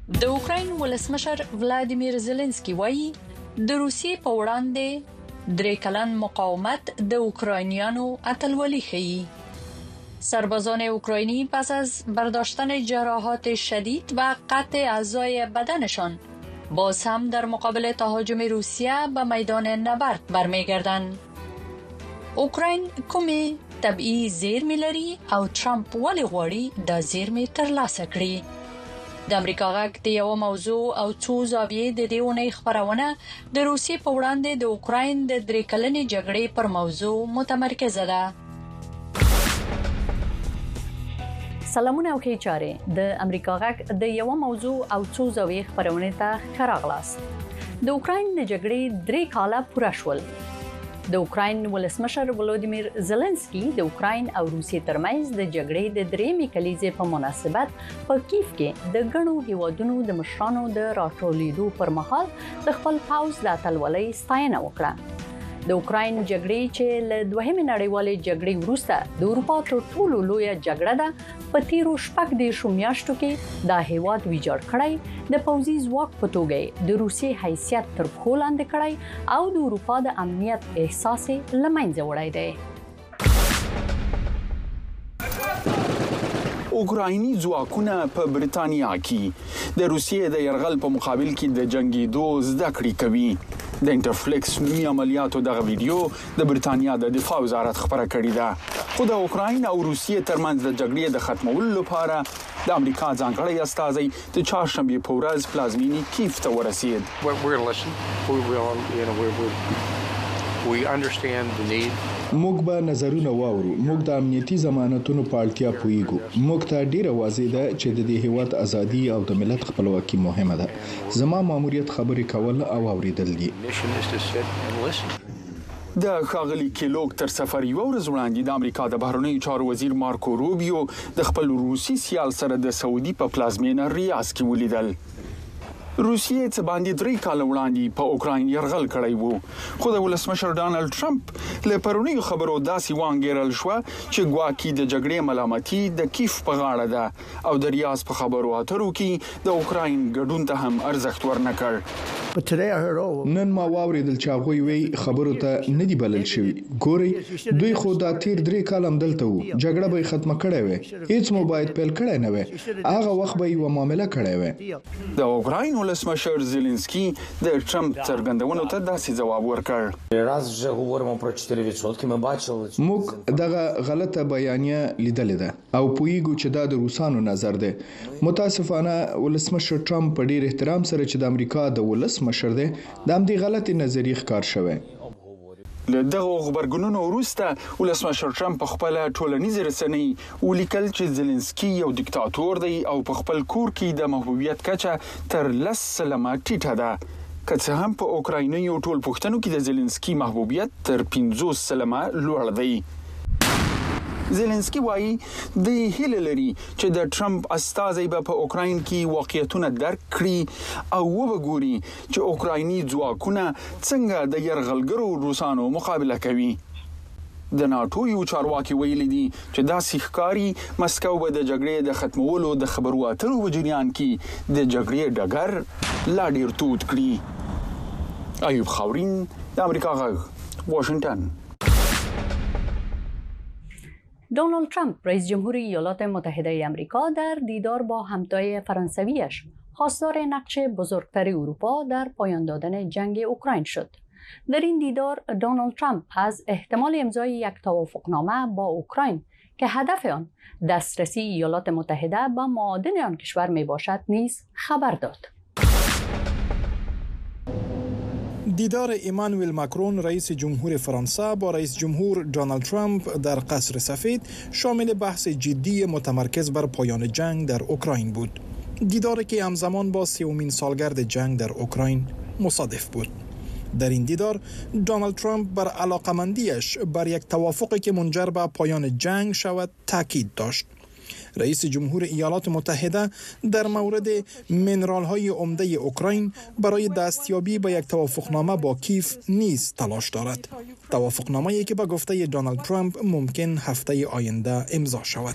د اوکراین ولسمشر ولادیمیر زيلنسکي وایي د روسیې په وړاندې 3 کلن مقاومت د اوکراینیانو اتلولي ښیي. سربازان اوکراینی پس از برداشتن جراحات شدید و قطع اعضای بدنشان باز هم در مقابل تهاجم روسیه به میدان نبرد برمیگردند. اوکراین کومې طبيعي زیرمې لري او ترامپ ولې غواړي د زیرمې ترلاسه کړي؟ د امریکا غږ د یو موضوع او څو زاویې د دې اونۍ خبرونه د روسیې په وړاندې د اوکراین د 3 کلنې جګړې پر موضوع متمرکزه ده. سلامونه او ښه چاره د امریکا غږ د یو موضوع او څو زاویې خبرونه ته ښه راغلاست. د اوکراین د جګړې 3 کاله پوره شول. د اوکراین ولسمشر ولادیمیر زيلنسکي د اوکراین او روسیې ترمنځ د جګړې د 3 کلیزې په مناسبت په کیف کې د غنو هیوادونو د مشرانو د راټولېدو پر مهال د خپل پاوز د اتلولۍ ستاینه وکړه. د اوکراین جګړې چې له دوهمې نړیوالې جګړې وروسته د اروپا تر ټولو لویه جګړه ده په تیرو 14 میاشتو کې د هیواد ویجاړ کړی د پوځي ځواک په توګه د روسیې حیثیت تر پښو لاندې کړی او د اروپا د امنیت احساس له منځه وړی دی. اوکرایني ځواکونه په بریتانیا کې د روسیې د يرغل په مقابل کې د جنگیدو زده کړې کوي. د انټرفلیکس نومي عملیاتو دغه ویډیو د بریتانیا د دفاع وزارت خبره کړې ده. خو د اوکراین او روسیې ترمنځ د جګړې د ختمولو لپاره د امریکا ځانګړی استازی د چهارشنبه په ورځ پلازمینې کیف ته ورسید. موږ به نظرونه واورو. موږ د امنیتي ضمانتونو په اړتیا پوهیږو. موږ ته ډیره واضح ده چې د دې هیواد ازادي او د ملت خپلواکي مهمه ده. زما ماموریت خبرې کول او اوریدل دي. د ښاغلي کیلوګ تر سفر یو ورځ وړاندې د امریکا د بهرنیو چارو وزیر مارکو روبیو د خپل روسي سیال سره د سعودي په پلازمینه ریاض کې ولیدل. روسیې څه باندې 3 کال وړاندې په اوکراین يرغل کړی وو. خو د ولسمشر ډانلډ ټرمپ له پرونیو خبرو داسې وانګیرل شو چې ګواکې د جګړې ملامتي د کیف په غاړه ده او د ریاض په خبرو اترو کې د اوکراین ګډون ته هم ارزښت ورنکړ. نن ما واوریدل چې هغه وی خبرو ته نه دی بلل شوی. ګوري دوی خو دا تیر 3 کال هم دلته وو. جګړه به ختمه کړې وي. هیڅ مو باید پیل کړی نه وي. هغه وخت به یو معاملې کړې وي. د اوکراین ولسمشر زيلنسکي د ټرمپ څرګندونو ته داسې جواب ورکړ. موږ دغه غلطه بیانیه لیدلې ده او پوهیږو چې دا د روسانو نظر ده. متاسفانه ولسمشر ټرمپ په ډیر احترام سره چې د امریکا د ولسمشر ده د همدې غلطي نظریه ښکار شوی. له دغه خبرګونونو وروسته ولسمشر ټرمپ په خپل ټولنیز رسنۍ ولیکل چې زيلنسکي یو دیکتاتور دی او په خپل کور کې د محبوبیت کچه تر 10 سلمه ټیټه ده. که څه هم په اوکرایني ټول پښتنو کې د زيلنسکي محبوبیت تر 50 سلمه لوړ دی. زيلنسکي وایي د هیله لري چې د ټرمپ استازي به په اوکراین کې واقعیتونه درک کړي او وګوري چې اوکرایني ځواکونه څنګه د يرغلګرو روسانو مقابله کوي. د ناتو یو چارواکي ویلي دي چې دا ښکاری مسکو به د جګړې د ختمولو د خبرو اترو په جریان کې د جګړې ډګر لا ډیر تود کړي. ایوب خاورین د امریکا غږ واشنگتن. دونالد ترامپ رئیس جمهور ایالات متحده آمریکا در دیدار با همتای فرانسویش خواستار نقش بزرگتر اروپا در پایان دادن جنگ اوکراین شد. در این دیدار دونالد ترامپ از احتمال امضای یک توافقنامه با اوکراین که هدف آن دسترسی ایالات متحده به معادن آن کشور می باشد نیز خبر داد. دیدار ایمانوئل ماکرون رئیس جمهور فرانسه با رئیس جمهور دونالد ترامپ در قصر سفید شامل بحث جدی متمرکز بر پایان جنگ در اوکراین بود. دیداری که همزمان با 30مین سالگرد جنگ در اوکراین مصادف بود. در این دیدار دونالد ترامپ بر علاقمندیش بر یک توافقی که منجر به پایان جنگ شود تاکید داشت. رئیس جمهور ایالات متحده در مورد منرال‌های عمده اوکراین برای دستیابی به یک توافقنامه با کیف نیز تلاش دارد. توافقنامه‌ای که به گفته دونالد ترامپ ممکن هفته آینده امضا شود.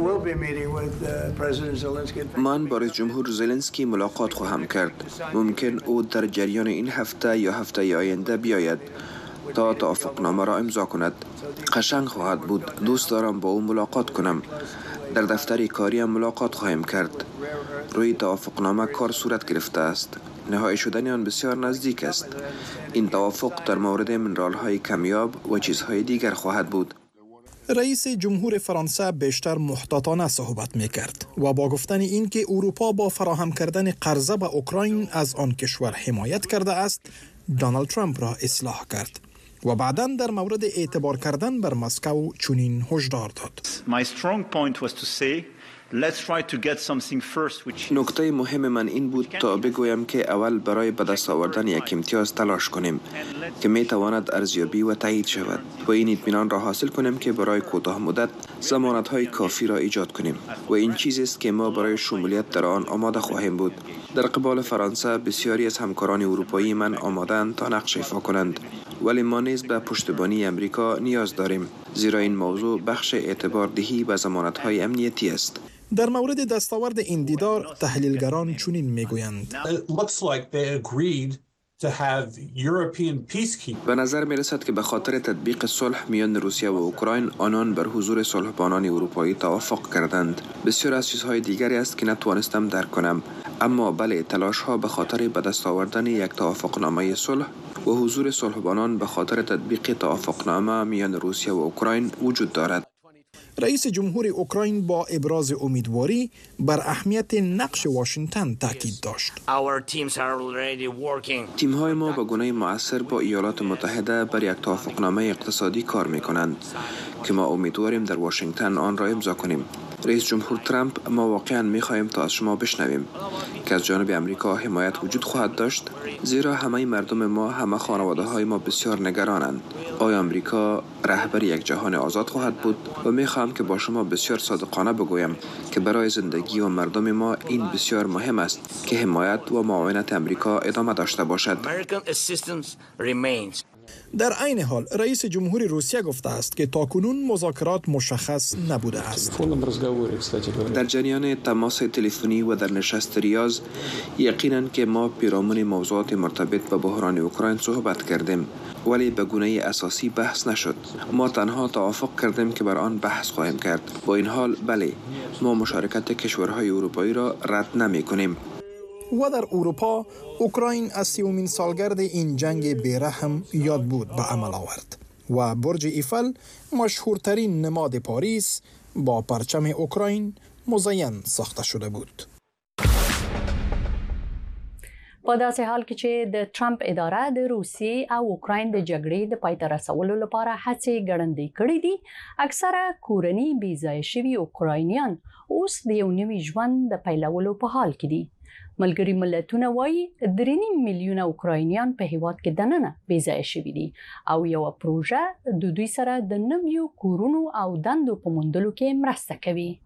من با رئیس جمهور زلنسکی ملاقات خواهم کرد. ممکن او در جریان این هفته یا هفته آینده بیاید تا توافقنامه را امضا کند. قشنگ خواهد بود. دوست دارم با او ملاقات کنم. در دفتر کاری ملاقات خواهیم کرد. روی توافقنامه کار صورت گرفته است. نهایی شدن آن بسیار نزدیک است. این توافق در مورد منرال‌های کمیاب و چیزهای دیگر خواهد بود. رئیس جمهور فرانسه بیشتر محتاطانه صحبت می‌کرد و با گفتن این که اروپا با فراهم کردن قرضه به اوکراین از آن کشور حمایت کرده است، دونالد ترامپ را اصلاح کرد و بعداً در مورد اعتبار کردن بر مسکو چنین هشدار داد. نکته مهم من این بود تا بگویم که اول برای به دست آوردن یک امتیاز تلاش کنیم که می تواند ارزیابی و تایید شود و این اطمینان را حاصل کنیم که برای کوتاه مدت ضمانت‌های کافی را ایجاد کنیم و این چیزی است که ما برای شمولیت در آن آماده خواهیم بود. در قبال فرانسه بسیاری از همکاران اروپایی من آماده‌اند تا نقش ایفا کنند، ولی ما نیز به پشتیبانی امریکا نیاز داریم، زیرا این موضوع بخش اعتبار دهی به ضمانت‌های امنیتی است. در مورد دستاورد این دیدار تحلیلگران چنین میگویند: به نظر می رسد که به خاطر تطبیق صلح میان روسیه و اوکراین آنان بر حضور صلحبانان اروپایی توافق کردند. بسیار از چیزهای دیگری است که نتوانستم درک کنم، اما بله، تلاش ها به خاطر به دست آوردن یک توافقنامه صلح و حضور صلحبانان به خاطر تطبیق توافقنامه میان روسیه و اوکراین وجود دارد. رئیس جمهور اوکراین با ابراز امیدواری بر اهمیت نقش واشنگتن تاکید داشت. تیم‌های ما به گونه مؤثر با ایالات متحده بر یک توافقنامه اقتصادی کار می‌کنند که ما امیدواریم در واشنگتن آن را امضا کنیم. رئیس جمهور ترامپ، ما واقعاً می‌خواهیم تا از شما بشنویم که از جانب امریکا حمایت وجود خواهد داشت، زیرا همه مردم ما، همه خانواده‌های ما بسیار نگرانند. آیا امریکا رهبر یک جهان آزاد خواهد بود؟ و می‌خواهم که با شما بسیار صادقانه بگویم که برای زندگی و مردم ما این بسیار مهم است که حمایت و معاونت امریکا ادامه داشته باشد. در عین حال رئیس جمهور روسیه گفته است که تاکنون مذاکرات مشخص نبوده است. در جریان تماس تلفنی و در نشست ریاض یقیناً که ما پیرامون موضوعات مرتبط با بحران اوکراین صحبت کردیم، ولی به گونه اساسی بحث نشد. ما تنها توافق کردیم که بر آن بحث خواهیم کرد. با این حال بله، ما مشارکت کشورهای اروپایی را رد نمی‌کنیم. و در اروپا اوکراین از 30مین سالگرد این جنگ بیرحم یاد بود به عمل آورد و برج ایفل، مشهورترین نماد پاریس، با پرچم اوکراین مزین ساخته شده بود. په داسې حال کې چې د ټرمپ اداره د روسیې او اوکراین د جګړې د پای ته رسولو لپاره هڅې ګړندۍ کړې دي، اکثره کورني بې ځایه شوي اوکراینیان اوس د یو نوي ژوند د پیلولو په حال کې دي. ملګري ملتونه وایي 3.5 میلیونه اوکراینیان په هیواد کې دننه بې ځایه شوي دي او یو پروژه د دوی سره د نویو کورونو او دندو په موندلو کې مرسته کوي.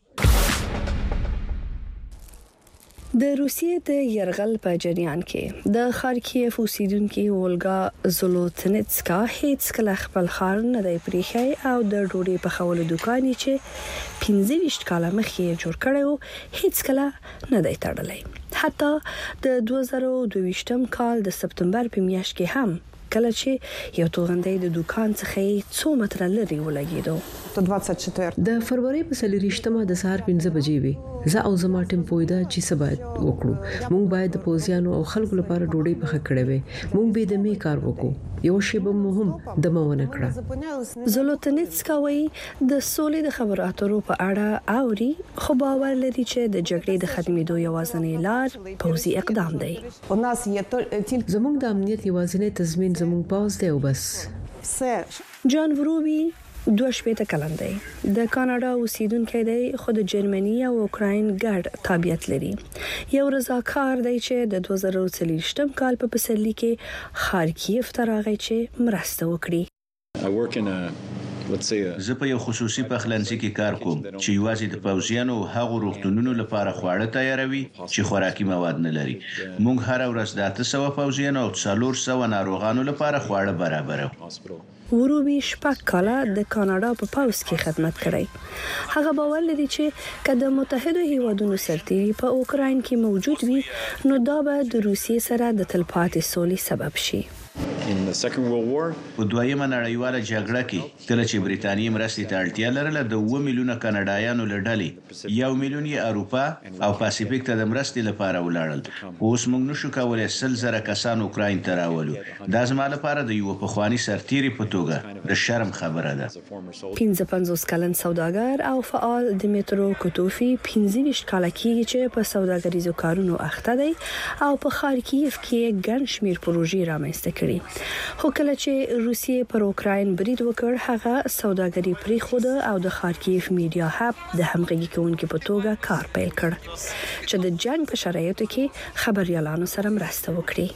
د روسیې د یرغل په جریان کې د خارکیف اوسیدونکو اولګا زولوتنسکا هیڅ کله خپل خار نه دی پریښی او د ډوډۍ په خولو دکان چې 15 کاله مخکې جوړ کړو هیڅ کله نه دی تړلی. حتی د 2022 کال د سپتمبر په میاشت کې هم کله چې یو توغندی د دکان څخه 2 متره لري ولګیدو. د فروری په 24مه د سهار 5 بجې وي. زه او زما ټیم پویدا چې څه باید وکړو. موږ باید د پوزیانو او خلکو لپاره ډوډۍ پخه کړې وي. موږ به د می کار وکړو. یو شی به مهم د مونه کړه. زولوتنسکا وایي د سولې د خبرو اترو په اړه اوري، خو باور لري چې د جګړې د ختمېدو یوازینی لار پوځي اقدام دی. زموږ د امنیت یوازینی تضمین زموږ پوځ دی او بس. جان وروبي 22 کلن دی، د کاناډا اوسیدونکی دی، خو د جرمني او اوکراین ګډ تابعیت لري. یو رضاکار دی چې د 2023 کال په پسرلي کې خارکیف ته راغی چې مرسته وکړي. زه په یو خصوصي پخلنځي کې کار کوم چې یوازې د پوځیانو او هغو روغتونونو لپاره خواړه تیاروي چې خوراکي مواد نه لري. موږ هر ورځ د 800 پوځیانو او 400 ناروغانو لپاره خواړه برابرو. وروبي شپږ کاله د کاناډا په پوځ کې خدمت کړی. هغه باور لري چې کله متحده هیوادونو سرتیري په اوکراین کې موجود وي نو دا به د روسیې سره د تلپاتې سولې سبب شي. په دویمه نړیواله جګړه کې کله چې بریتانیا مرستې ته اړتیا لرله د 2 میلیونه کاناډایانو له ډلې 1 میلیون یې اروپا او پاسفیک ته د مرستې لپاره ولاړل. اوس موږ نشو کولای 100,000 کسان اوکراین ته راولو. دا زما لپاره د یو پخوانی سرتیري په توګه د شرم خبره ده. 55 کلن سوداګر او فعال دمیترو کوتوفي 25 کاله کېږي چې په سوداګریزو کارونو اخته دی او په خارکیف کې ګڼ شمېر پروژې رامنځته کړي. خو کله چې روسیې پر اوکراین برید وکړ هغه سوداګري پریښود او د خارکیف میډیا هب د همغږي کوونکو په توګه کار پیل کړ چې د جنگ په شرایطو کې خبريالانو سره مرسته وکړي.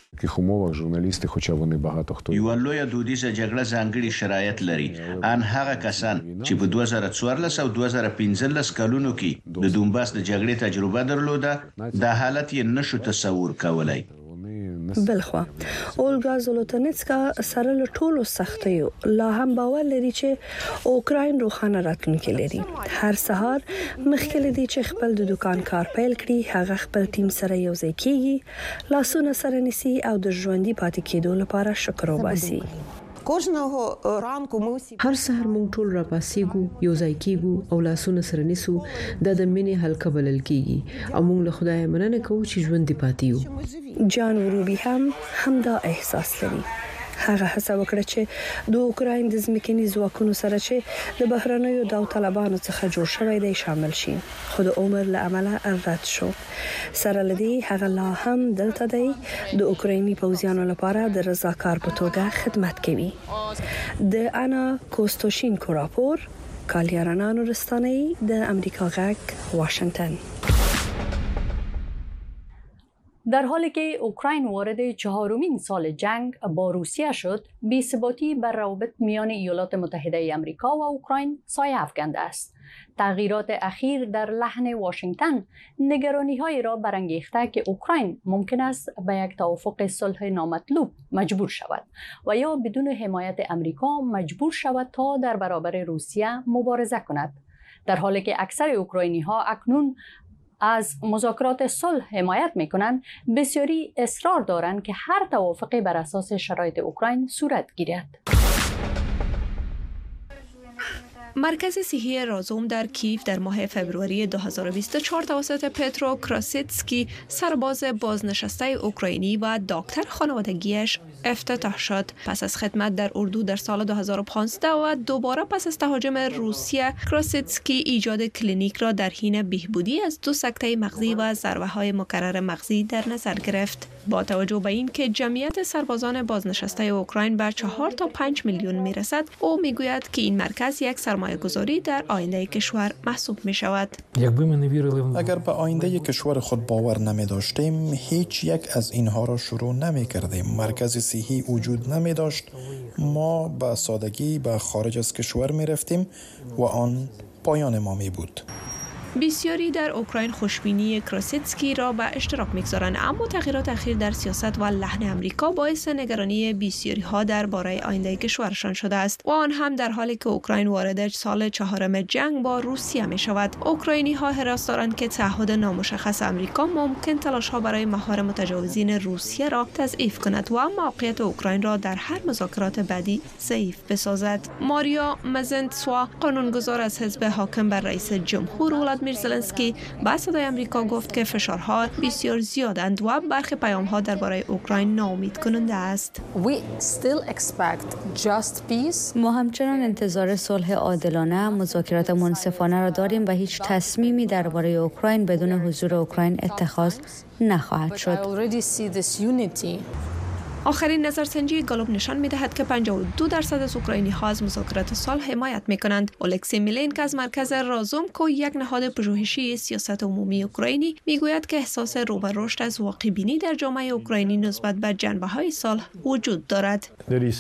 یو لوی دودیزه جګړه ځانګړي شرایط لري. ان هغه کسان چې په 2014 او 2015 کلونو کې د دومباس د جګړې تجربه درلوده دا حالت یې نشو تصور کولای. بلخوا اولګا زولوتنسکا سره له ټولو سختیو لا هم باور لري چې اوکراین روښانه راتلونکې لري. هر سهار مخکې لدی چې خپل د دکان کار پیل کړي هغه خپل ټیم سره یو ځای کیږي لاسونه سره نسی او د ژوندۍ پاتې کېدو لپاره شکر وباسي. هر سهار موږ ټول را پاسېګو یو ځای کېږو او لاسونه سره نیسو د مینې حلقه بلل کیږي او موږ له خدای مننه کوو چې ژوند پاتې یو. جان وروبي هم دا احساس لري. هغه هڅه وکړه چې د اوکراین د ځمکني ځواکونو سره چې د بهرنیو داوطلبانو څخه جوړ شوی دی شامل شي خو د عمر له امله رد شو. سره لدی هغه لا هم دلته دی د اوکرایني پوځیانو لپاره د رضاکار په توګه خدمت کوي. د انا کوستوشینکو راپور کالیارنا نورستاني د امریکا غږ واشنگتن. در حالی که اوکراین وارد 4مین سال جنگ با روسیه شد، بی‌ثباتی بر روابط میان ایالات متحده آمریکا و اوکراین سایه افکنده است. تغییرات اخیر در لحن واشنگتن نگرانی‌هایی را برانگیخته که اوکراین ممکن است به یک توافق صلح نامطلوب مجبور شود و یا بدون حمایت آمریکا مجبور شود تا در برابر روسیه مبارزه کند. در حالی که اکثر اوکراینی‌ها اکنون از مذاکرات صلح حمایت می‌کنند، بسیاری اصرار دارند که هر توافقی بر اساس شرایط اوکراین صورت گیرد. مرکز صحی رازوم در کیف در ماه فوریه 2024 توسط پترو کراسیتسکی سرباز بازنشسته اوکراینی و دکتر خانوادگیش افتتاح شد. پس از خدمت در اردو در سال 2015 و دوباره پس از تهاجم روسیه، کراسیتسکی ایجاد کلینیک را در حین بهبودی از 2 سکته مغزی و ضربه‌های مکرر مغزی در نظر گرفت. با توجه به این که جمعیت سربازان بازنشسته اوکراین به 4 تا 5 میلیون میرسد، او میگوید که این مرکز یک سرمایه‌گذاری در آینده کشور محسوب می شود. اگر به آینده کشور خود باور نمی داشتیم، هیچ یک از اینها را شروع نمی کردیم. مرکز صحی وجود نمی داشت. ما به سادگی به خارج از کشور می رفتیم و آن پایان ما می بود. بسیاری در اوکراین خوشبینی کراسیتسکی را به اشتراک می‌گذارند، اما تغییرات اخیر در سیاست و لحن آمریکا باعث نگرانی بسیاری ها درباره آینده کشورشان شده است و آن هم در حالی که اوکراین وارد سال 4 جنگ با روسیه می شود. اوکراینی ها حراس دارند که تعهد نامشخص آمریکا ممکن تلاش ها برای مهار متجاوزین روسیه را تضعیف کند و موقعیت اوکراین را در هر مذاکرات بعدی ضعیف بسازد. ماریا مزنتسوا، قانونگذار از حزب حاکم بر رئیس جمهور ولادیمیر زلنسکی، به صدای آمریکا گفت که فشارها بسیار زیادند و برخی پیام‌ها درباره اوکراین ناامید کننده است. ما همچنان انتظار صلح عادلانه، مذاکرات منصفانه را داریم و هیچ تصمیمی درباره اوکراین بدون حضور اوکراین اتخاذ نخواهد شد. آخرین نظرسنجی گالوب نشان می‌دهد که 52% از اوکراینی‌ها از مذاکرات صلح حمایت می‌کنند. الکسی میلینک از مرکز رازومکو، یک نهاد پژوهشی سیاست عمومی اوکراینی، میگوید که احساس رو به رشد از واقع‌بینی در جامعه اوکراینی نسبت به جنبه‌های صلح وجود دارد.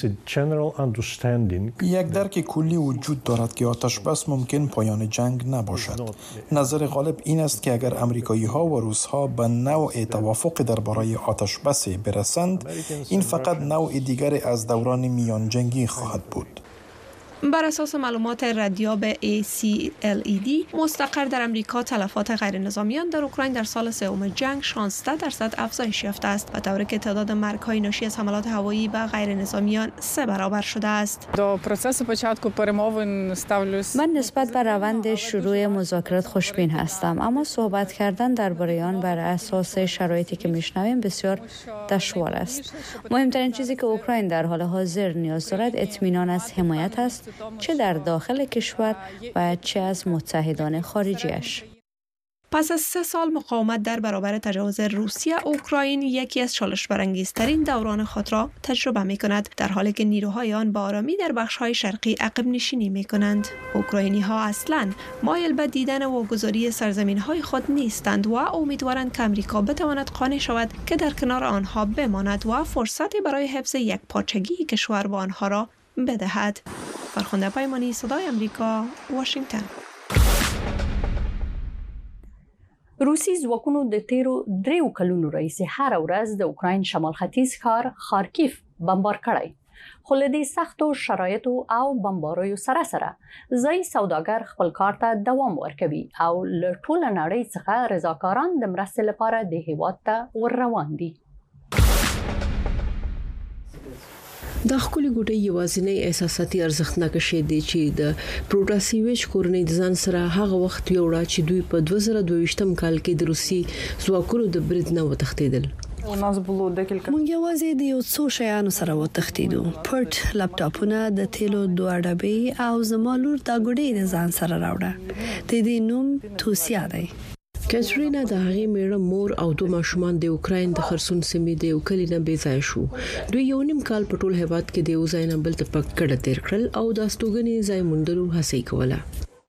یک درک کلی وجود دارد که آتش بس ممکن پایان جنگ نباشد. نظر غالب این است که اگر آمریکایی‌ها و روس‌ها به نوع توافق درباره آتش بس برسند، این فقط نوع دیگری از دوران میان جنگی خواهد بود. بر اساس معلومات ردیاب ACLED مستقر در امریکا، تلفات غیر نظامیان در اوکراین در سال سوم جنگ 16% افزایش یافته است، به طوری که تعداد مرگ‌های ناشی از حملات هوایی به غیر نظامیان 3 برابر شده است. من نسبت به روند شروع مذاکرات خوشبین هستم، اما صحبت کردن درباره آن بر اساس شرایطی که میشنویم بسیار دشوار است. مهمترین چیزی که اوکراین در حال حاضر نیاز دارد اطمینان از حمایت است، چه در داخل کشور و چه از متحدان خارجیش. پس از 3 سال مقاومت در برابر تجاوز روسیه، اوکراین یکی از چالش برانگیزترین دوران خود را تجربه می کند، در حالی که نیروهای آن با آرامی در بخش‌های شرقی عقب نشینی می کنند. اوکراینی‌ها اصلاً مایل به دیدن واگذاری سرزمین‌های خود نیستند و امیدوارند که آمریکا بتواند قانع شود که در کنار آنها بماند و فرصتی برای حفظ یک پارچگی کشور با آنها را بدهد. فرخنده پیمانی، صدای امریکا، واشنگتن. روسي ځواکونو د تیرو 3 کلونو راهیسې هر ورځ د اوکراین شمال ختیځ ښار خارکیف بمبار کړی، خو له دې سختو شرایطو او بمباریو سره ځایي سوداګر خپل کار ته دوام ورکوي او له ټوله نړۍ څخه رضاکاران د مرستې لپاره د هیواد ته ور روان دي. دا خولي ګوټي یوازینی احساساتي ارزښتناک شی دی چې د پروټاسیویچ کورنۍ د ځان سره هغه وخت یوړه چې دوی په 2022م کال کې د روسي ځواکونو د برید نه وتښتیدل. مونږ یوازې د یو څو شیانو سره وتښتیدو، پټ لپټاپونه، د تیلو 2 ډبې او زما لور دا ګوډې د ځان سره راوړه. د دې نوم توسیا دی. کاترینا د هغې میړه، مور او 2 ماشومان د اوکراین د خرسون سیمې د یو کلی نه بیځای شو. دوی یو نیم کال په ټول هیواد کې د یو ځای نه بل ته پکړه تیر کړل او د استوګنې ځای موندلو هڅه کوله.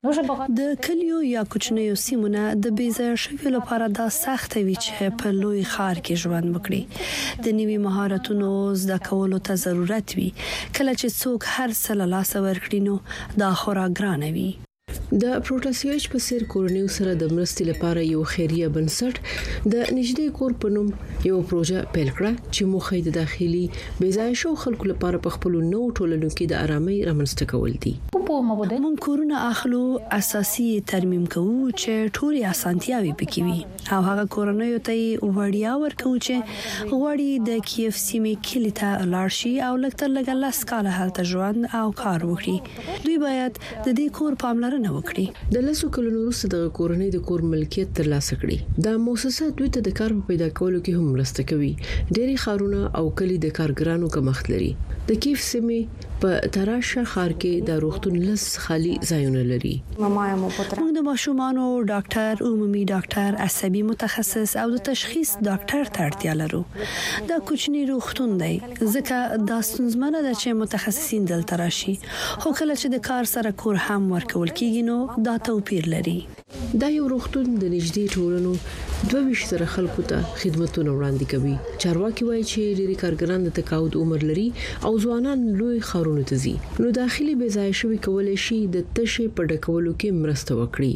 د کلیو یا کوچنیو سیمونه د بیځای شویو لپاره دا سخت وي چې په لوی ښار کې ژوند وکړي. د نوي مهارتونو زده کولو ته ضرورت وي. کله چې څوک هر څه له لاسه ورکړي نو دا خورا ګرانه وي. د پروټاسیویچ په سیر کورنیو سره د مرستې لپاره یو خیریه بنسټ د نږدې کور په نوم یو پروژه پیل کړه چې موخه د داخلي بیځای شو خلکو لپاره په خپل نو ټولنو کې د آرامۍ رامنځته کول دي. مونږ کورونه اخلو، اساسي ترمیم کوو چې ټولې اسانتیاوي پکې وي او هغه کورنیو ته وړیا ورکو چې غوړي د کیف سیمې کلی ته لاړ شي او لکه لږه لاس کاله هلته ژوند او کار وکړي. دوی باید د دې کور پاملرنه وکړي. د لاسو کلونو وروسته د کورنۍ د کور ملکیت ترلاسه کړي. دا مؤسسه دوی ته د کار پیدا کولو کې هم مرسته کوي. ډېری ښارونه او کلی د کارګرانو کمښت لري. د کیف سیمې په تراشه ښار کې د روغتون لس خالي ځایونه لري. موږ د ماشومانو ډاکټر، عمومي ډاکټر، عصبي متخصص او د تشخیص ډاکټر ته اړتیا لرو. دا کوچنی روغتون دی ځکه دا ستونزمنه ده چې متخصصین دلته راشي، خو کله چې د کار سره کور هم ورکول کیږي نو دا توپیر لري. دا یو روغتون د نږدې ټولنو 22 خلکو ته خدماتونه وړاندې کوي. چارواکي وایي چې ډېری کارګران د تقاعد عمر لري او ځوانان لوی ښارونو ته ځي، نو داخلي بیځای شوی کولای شي د تشې په ډکولو کې مرسته وکړي.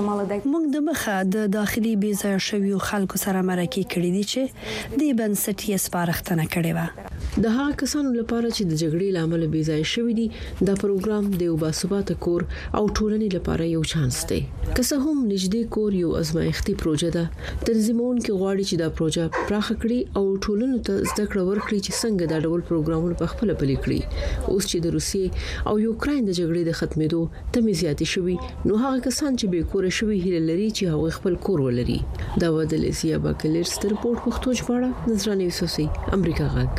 موږ د مخه د داخلي بیځای شوی خلکو سره مرکه کړې دي چې د بنسټ یې سپارښتنه کړې و. د هغه کسانو لپاره چې د جګړې لامل بیځای شوی دي، دا پروګرام د یو باثباته کور او ټولنې لپاره یو چانس دی. که څه هم نږدې کور یو ازمایښتي پروژه ده، تنظیمونکو غواړي چې دا پروژه پراخه کړي او ټولنو ته زده کړه ورکړي چې څنګه دا ډول پروګرامونه په خپل پلي کړي. اوس چې د روسیې او یوکراین د جګړې د ختمېدو تمې زیاتې شوي، نو هغه کسان چې به کور شوي هیله لري چې هغه خپل کور ولري. دا و د لیسیا باکلرز رپورت پښتو ژباړه نظرانه یوسفی، امریکا غږ.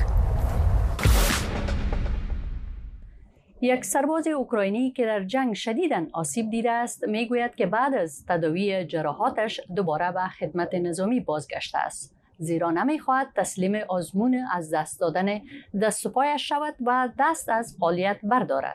یک سرباز اوکراینی که در جنگ شدیداً آسیب دیده است میگوید که بعد از تداوی جراحاتش دوباره به خدمت نظامی بازگشته است. زیرا نمی‌خواهد تسلیم آزمون از دست دادن دست و پایش شود و دست از فعالیت بردارد.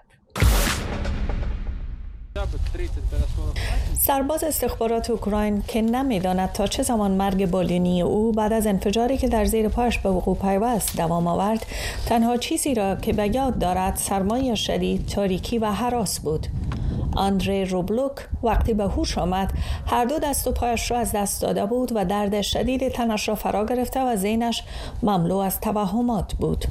سرباز استخبارات اوکراین که نمی‌داند تا چه زمان مرگ بالینی او بعد از انفجاری که در زیر پایش به وقوع پیوست دوام آورد، تنها چیزی را که به یاد دارد سرمای شدید، تاریکی و هراس بود. آندری روبلوک وقتی به هوش آمد هر دو دست و پایش را از دست داده بود و درد شدید تنش را فرا گرفته و ذهنش مملو از توهمات بود.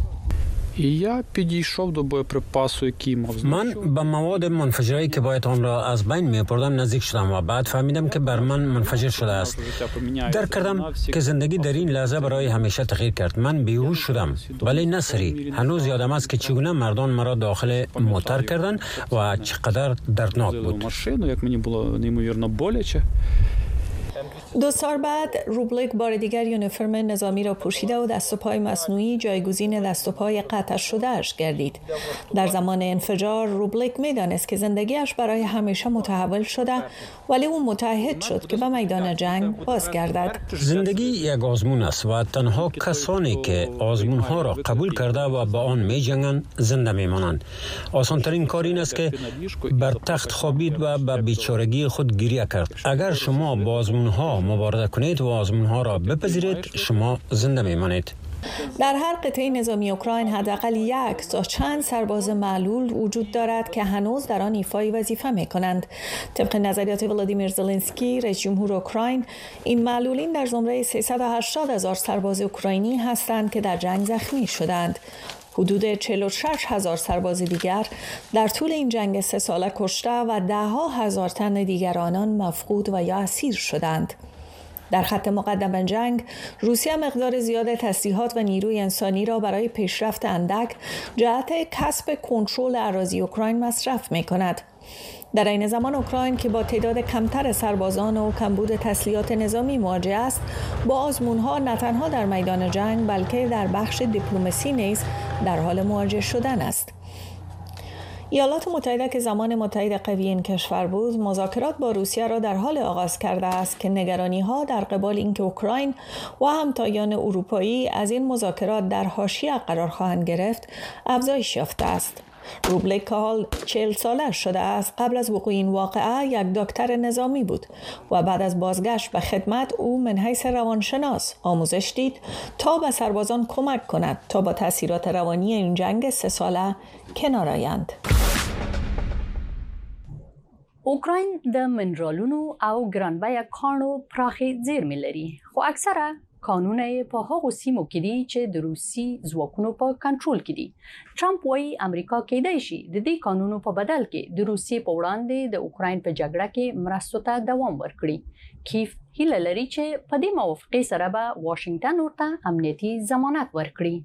من به مواد منفجری که باید آن را از بین می‌بردم نزدیک شدم و بعد فهمیدم که بر من منفجر شده است. درک کردم که زندگی در این لحظه برای همیشه تغییر کرد. من بیهوش شدم ولی نه سریع. هنوز یادم است که چگونه مردان مرا داخل موتر کردند و چقدر دردناک بود. 2 سال بعد روبلیک بار دیگر یونیفرم نظامی را پوشیده و دست و پای مصنوعی جایگزین دست و پای قطع شده‌اش گردید. در زمان انفجار روبلیک می‌دانست که زندگیش برای همیشه متحول شده، ولی او متعهد شد که به میدان جنگ بازگردد. زندگی یک آزمون است و تنها کسانی که آزمون‌ها را قبول کرده و با آن می‌جنگند زنده می‌مانند. آسان‌ترین کار این است که بر تخت خوابید و به بیچارگی خود گریه کرد. اگر شما با آزمون‌ها مبارزه کنید و آزمون‌ها را بپذیرید، شما زنده می‌مانید. در هر قطعه نظامی اوکراین حداقل 1 تا چند سرباز معلول وجود دارد که هنوز در آن ایفای وظیفه می‌کنند. طبق نظریات ولادیمیر زلنسکی رئیس جمهور اوکراین، این معلولین در زمره 380,000 سرباز اوکراینی هستند که در جنگ زخمی شدند. حدود 46,000 سرباز دیگر در طول این جنگ 3 ساله کشته و 10,000 تن دیگر آنان مفقود و یا اسیر شدند. در خط مقدم جنگ، روسیه مقدار زیاد تسلیحات و نیروی انسانی را برای پیشرفت اندک جهت کسب کنترل اراضی اوکراین مصرف می‌کند. در این زمان اوکراین که با تعداد کمتر سربازان و کمبود تسلیحات نظامی مواجه است، با آزمون‌ها نه تنها در میدان جنگ بلکه در بخش دیپلماسی نیز در حال مواجه شدن است. ایالات متحده که زمان متحد قوی این کشور بود، مذاکرات با روسیه را در حال آغاز کرده است که نگرانی‌ها در قبال اینکه اوکراین و همتایان اروپایی از این مذاکرات در حاشیه قرار خواهند گرفت، افزایش یافته است. روبلیک که حال 40 ساله شده است، قبل از وقوع این واقعه یک دکتر نظامی بود و بعد از بازگشت به خدمت او من حیث روانشناس آموزش دید تا به سربازان کمک کند تا با تاثیرات روانی این جنگ 3 ساله کنار آیند. اوکراین د منرالونو او ګرانبیه کانو پراخې زیرمې لري، خو اکثره کانونه په هغو سیمو کې دي چې د روسي ځواکونو په کنټرول کې دي. ټرمپ وایي امریکا کېدای شي د دې کانونو په بدل کې د روسیې په وړاندې د اوکراین په جګړه کې مرستو ته دوام ورکړي. کیف هیله لري چې په دې موافقې سره به واشنگټن ورته امنیتي ضمانت ورکړي.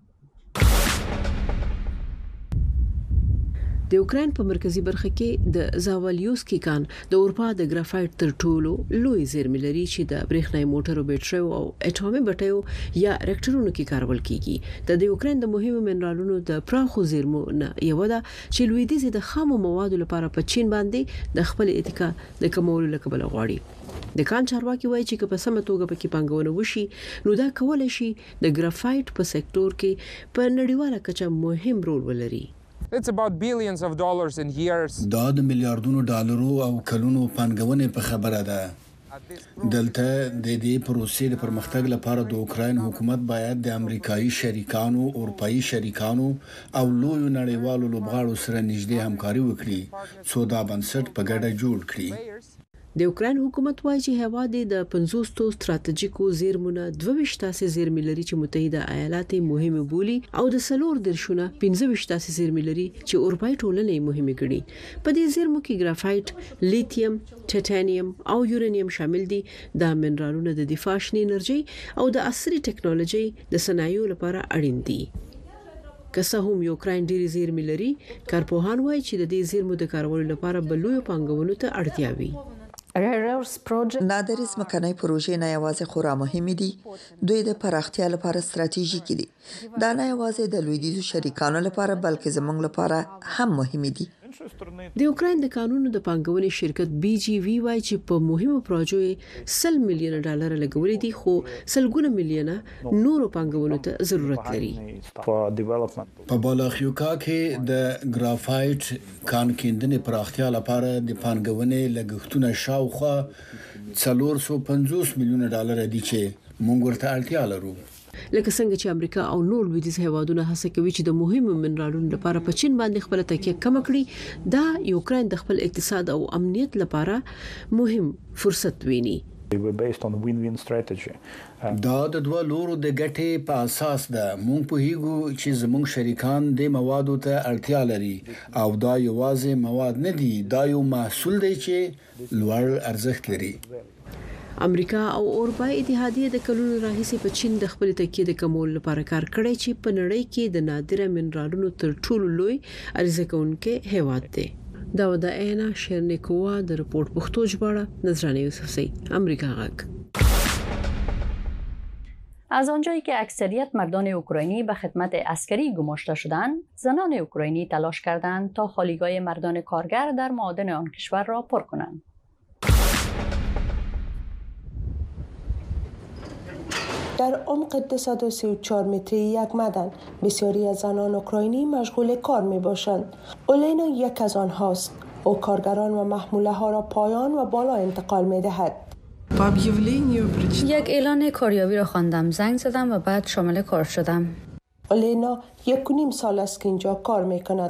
د اوکراین په مرکزی برخه کې د زاوالیوسکی کان د اروپا د ګرافایټ تر ټولو لوی زیرمې لري چې د برېښنايي موټرو بیټریو او اټومي بټیو یا ریاکټورونو کې کارول کیږي. د اوکراین د مهمو منرالونو د پراخو زیرمو نه یو ده چې لویدیځ د خامو موادو لپاره په چین باندې د خپل اتکا د کمولو لپاره غواړي. د کان چارواکي وایي چې په سمه توګه پکې پنګونه وشي نو دا کولای شي د ګرافایټ په سکتور کې په نړیواله کچه مهم رول ولري. It's about billions of dollars in years. دا د میلیارډونو ډالرو او کلونو پانګونې په خبره ده. دلته د دې پروسې د پرمختګ لپاره د اوکراین حکومت باید د امریکایي شریکانو، اروپایي شریکانو او لویو نړیوالو لوبغاړو سره نږدې همکاري وکړي څو دا بنسټ په ګډه جوړ کړي. د اوکراین حکومت وایي چې هیواد د 50 ستراتیژیکو زیرمونو 22 زیرمې لري چې متحده ایالات مهمه بولي او د 15 زیرمې لري چې اروپאי ټولنې مهمه ګڼي. په دې زیرمو کې ګرافایټ، لیتیم، ټیټانیم او یورانیم شامل دي. دا منرالونه د دفاع شنه انرژي او د عصري ټکنالوژي د صنایعو لپاره اړین دي. که څه هم اوکراین ډېری زیرمې لري، کارپوهان وایي چې د دې زیرمو د کارولو لپاره بلوي پانګونو ته اړتیا وي. نادر ځمکنۍ پروژې نه یوازې خورا مهمې دي، دوی د پراختیا لپاره ستراتیژیکي دي. دا نه یوازې د لویدیځو شریکانو لپاره بلکې زموږ لپاره هم مهمې دي. د یوکرين د قانونو د پانګونې شرکت BGV وايي چې په مهمو پروژو $100 میلیون لګولې دي خو سلګونه میلیونه نورو پانګونو ته ضرورت لري. په بالاخیوکا کې د ګرافایټ کان کیندنې پراختیا لپاره د پانګونې لګښتونه شاوخوا $450 میلیون دي چې موږ ورته اړتیا لرو. لکه څنګه چې امریکا او نور لویدیځ هیوادونه هڅه کوي چې د مهمو منرالونو لپاره په چین باندې خپل تکیه کم کړي، دا یوکرين د خپل اقتصاد او امنیت لپاره مهم فرصت ویني. دا د دوه لورو د ګټې په اساس ده. موږ په هیګو چې زموږ شریکان د موادو ته اړتیا لري او دا یوازې مواد نه دي، دا یو محصول دی چې لوړ ارزښت لري. امریکا او اروپای اتحادیه د کلونو راهیسې په چین د خپل تکیه د کمول لپاره کار کړی چې په نړۍ کې د نادره منرالونو تر ټولو لوی عرضه کوونکې هیواد دی. دا د اینا شرنیکووا د رپورت پښتو ژباړه نظرانه یوسفزئی، امریکا غږ. از آنجایی که اکثریت مردان اوکراینی به خدمت عسکری گماشته شدند، زنان اوکراینی تلاش کردند تا خالیگاه مردان کارگر در معادن آن کشور را پر کنند. در عمق 234 متری یک معدن بسیاری از زنان اوکراینی مشغول کار می باشند. اولینا یک از آنهاست. او کارگران و محموله ها را پایان و بالا انتقال می دهد. یک اعلان کاریابی را خواندم، زنگ زدم و بعد شامل کار شدم. اولینا 1.5 سال است که اینجا کار می کند.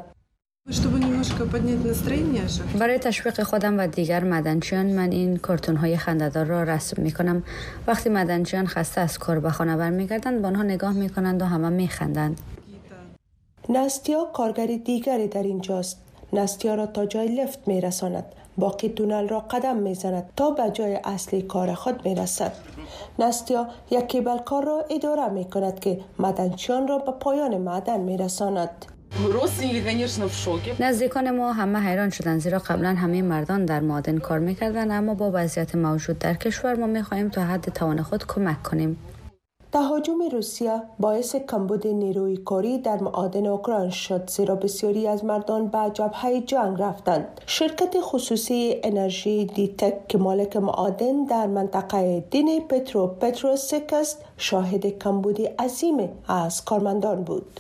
برای تشویق خودم و دیگر معدنچیان من این کارتون‌های خنده‌دار را رسم می‌کنم. وقتی معدنچیان خسته از کار به خانه برمیگردند، به آنها نگاه می‌کنند و همه می‌خندند. ناستیا کارگر دیگری در اینجاست. ناستیا را تا جای لفت می‌رساند. باقی تونل را قدم می‌زند تا به جای اصلی کار خود می‌رسد. ناستیا یک کیبلکار را اداره می‌کند که معدنچیان را به پایان معدن می‌رساند. نزدیکان ما همه حیران شدند، زیرا قبلا همه مردان در معادن کار میکردند، اما با وضعیت موجود در کشور ما میخواهیم تا حد توان خود کمک کنیم. تهاجم روسیه باعث کمبود نیروی کاری در معادن اوکراین شد، زیرا بسیاری از مردان به جبهه جنگ رفتند. شرکت خصوصی انرژی دیتک که مالک معادن در منطقه دین پتروسک است، شاهد کمبود عظیم از کارمندان بود.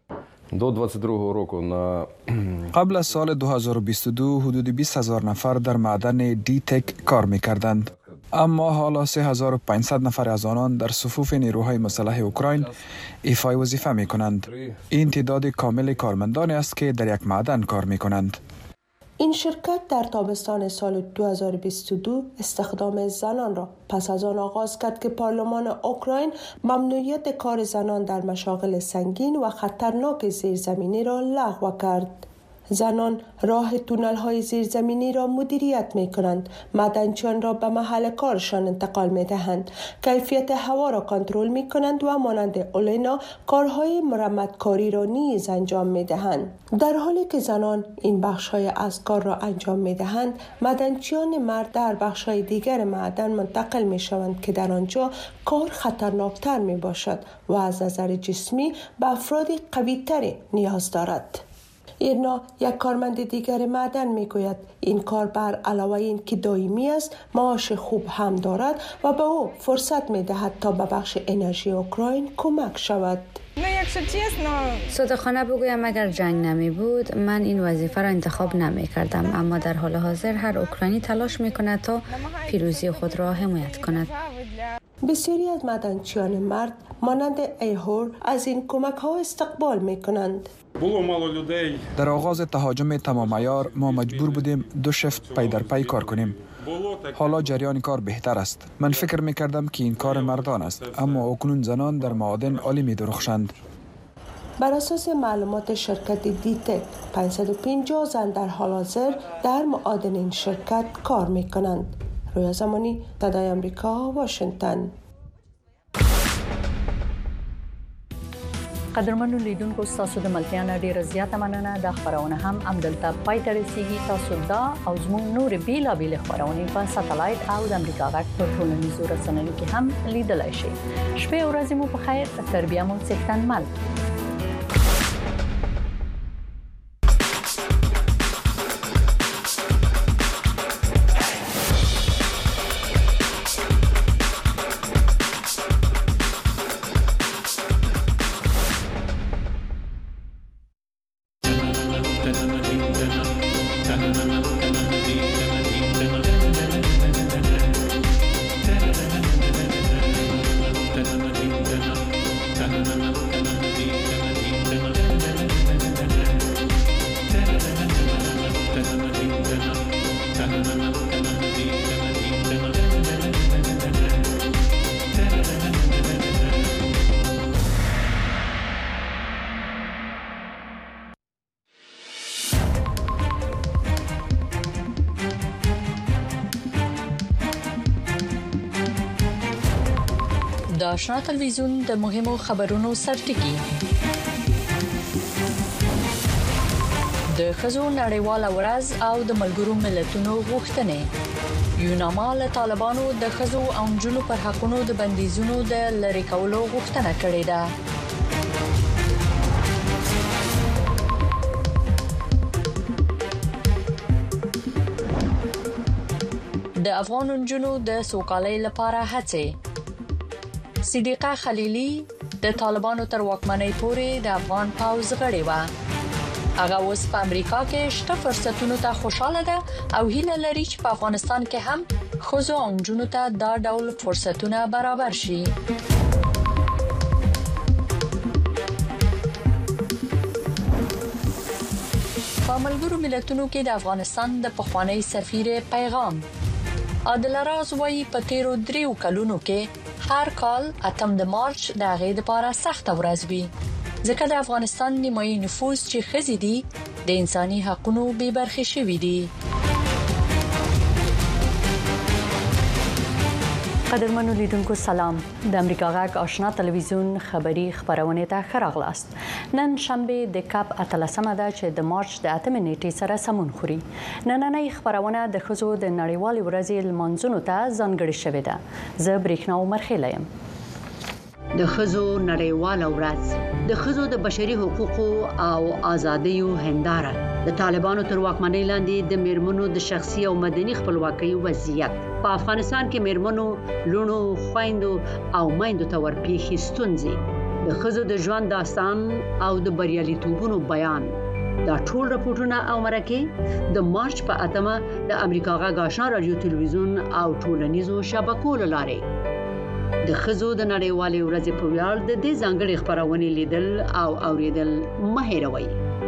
قبل از سال 2022 حدود 20,000 نفر در معدن دیتک کار می‌کردند، اما حالا 3,500 نفر از آنان در صفوف نیروهای مسلح اوکراین ایفای وظیفه می‌کنند. این تعداد کامل کارمندانی است که در یک معدن کار می‌کنند. این شرکت در تابستان سال 2022 استخدام زنان را پس از آن آغاز کرد که پارلمان اوکراین ممنوعیت کار زنان در مشاغل سنگین و خطرناک زیرزمینی را لغو کرد. زنان راه تونل‌های زیرزمینی را مدیریت می‌کنند، معدنچیان را به محل کارشان انتقال می‌دهند، کیفیت هوا را کنترل می‌کنند و مانند اولینا کارهای مرمتکاری را نیز انجام می‌دهند. در حالی که زنان این بخش‌های از کار را انجام می‌دهند، معدنچیان مرد در بخش‌های دیگر معدن منتقل می‌شوند که در آنجا کار خطرناکتر می‌باشد و از نظر جسمی به افراد قوی‌تری نیاز دارد. ایرنا یک کارمند دیگر معدن میگوید این کار بر علاوه این که دائمی است، معاش خوب هم دارد و به او فرصت میدهد تا به بخش انرژی اوکراین کمک شود. صادقانه بگویم اگر جنگ نمی بود من این وظیفه را انتخاب نمی کردم، اما در حال حاضر هر اوکراینی تلاش می کند تا پیروزی خود را حمایت کند. بسیاری از معدنچیان مرد مانند ایهور از این کمک ها استقبال می کنند. در آغاز تهاجم تمام عیار ما مجبور بودیم 2 شفت پی در پی کار کنیم. حالا جریان کار بهتر است. من فکر می کردم که این کار مردان است، اما اکنون زنان در معادن عالی می درخشند. بر اساس معلومات شرکت دیتک 550 زن در حال حاضر در معادن این شرکت کار می کنند. رویا زمانی، صدای آمریکا، واشنگتن. قدرمنو لیدونکو، تاسو د ملتیا ډیره زیاته مننه. د خبرونه هم همدلته پای ته رسیږي. تاسو دا او زموږ نور بیلابیل خبرونه په ساتلایت او د امریکا غږ په ټولنیزو رسنیو کې هم لیدلای شئ. شپه او ورځ مو په خیر. تر بیا مو څښتن مل. د آشنا تلویزیون د مهمو خبرونو سرټکی د ښځو نړیواله ورځ او د ملګرو ملتونو غوښتنې یوناما له طالبانو د ښځو او نجونو پر حقونو د بندیزونو د لری کولو غوښتنه کړې ده. د افغان نجونو د سوکالۍ لپاره هڅې. صدیقه خلیلی د طالبانو تر واکمنۍ پورې د افغان پوځ غړې و. هغه اوس په امریکا کې شته فرصتونو ته خوشاله ده او هیله لري چې په افغانستان کې هم ښځو او نجونو ته دا ډول فرصتونه برابر شي. په ملګرو ملتونو کې د افغانستان د پخوانی سفیر پیغام. عادل راز وايي په تیرو 3 کلونو کې هر کال 8 د مارچ د هغې لپاره سخت ورځ وي ځکه د افغانستان نیمایي نفوس چې ښځې دي د انساني حقوقو بې برخې شوي دي. قدرمنو لیدونکو سلام. د امریکا غږ آشنا تلویزیون خبری خبرونه ته خراغلاست. نن شنبه د کاپ 13 ده چې د مارچ د 8 نیټې سره سمون خوري. نننۍ خبرونه د ښځو د نړیوالې ورځې لمانځنو ته ځانګړې شوې ده. زه بریښنا عمرخیله یم. د ښځو نړیواله ورځ د ښځو د بشري حقوقو او ازادیو هنداره د طالبانو تر واکمنۍ لاندې د میرمنو د شخصي او مدني خپلواکۍ وضعیت په افغانستان کې میرمنو لونو خويندو او مایندو ته ورپېښې ستونزې د ښځو د ژوند داستان او د بریالیتوبونو بیان دا ټول راپورټونه او مرکې د مارچ په 8 د امریکا غږ آشنا رادیو تلویزیون او ټولنیزو شبکو لارې د ښځو د نړیوالې ورځې په ویاړ د دې ځانګړي خبرونه لیدل او اوریدل مه هېروئ.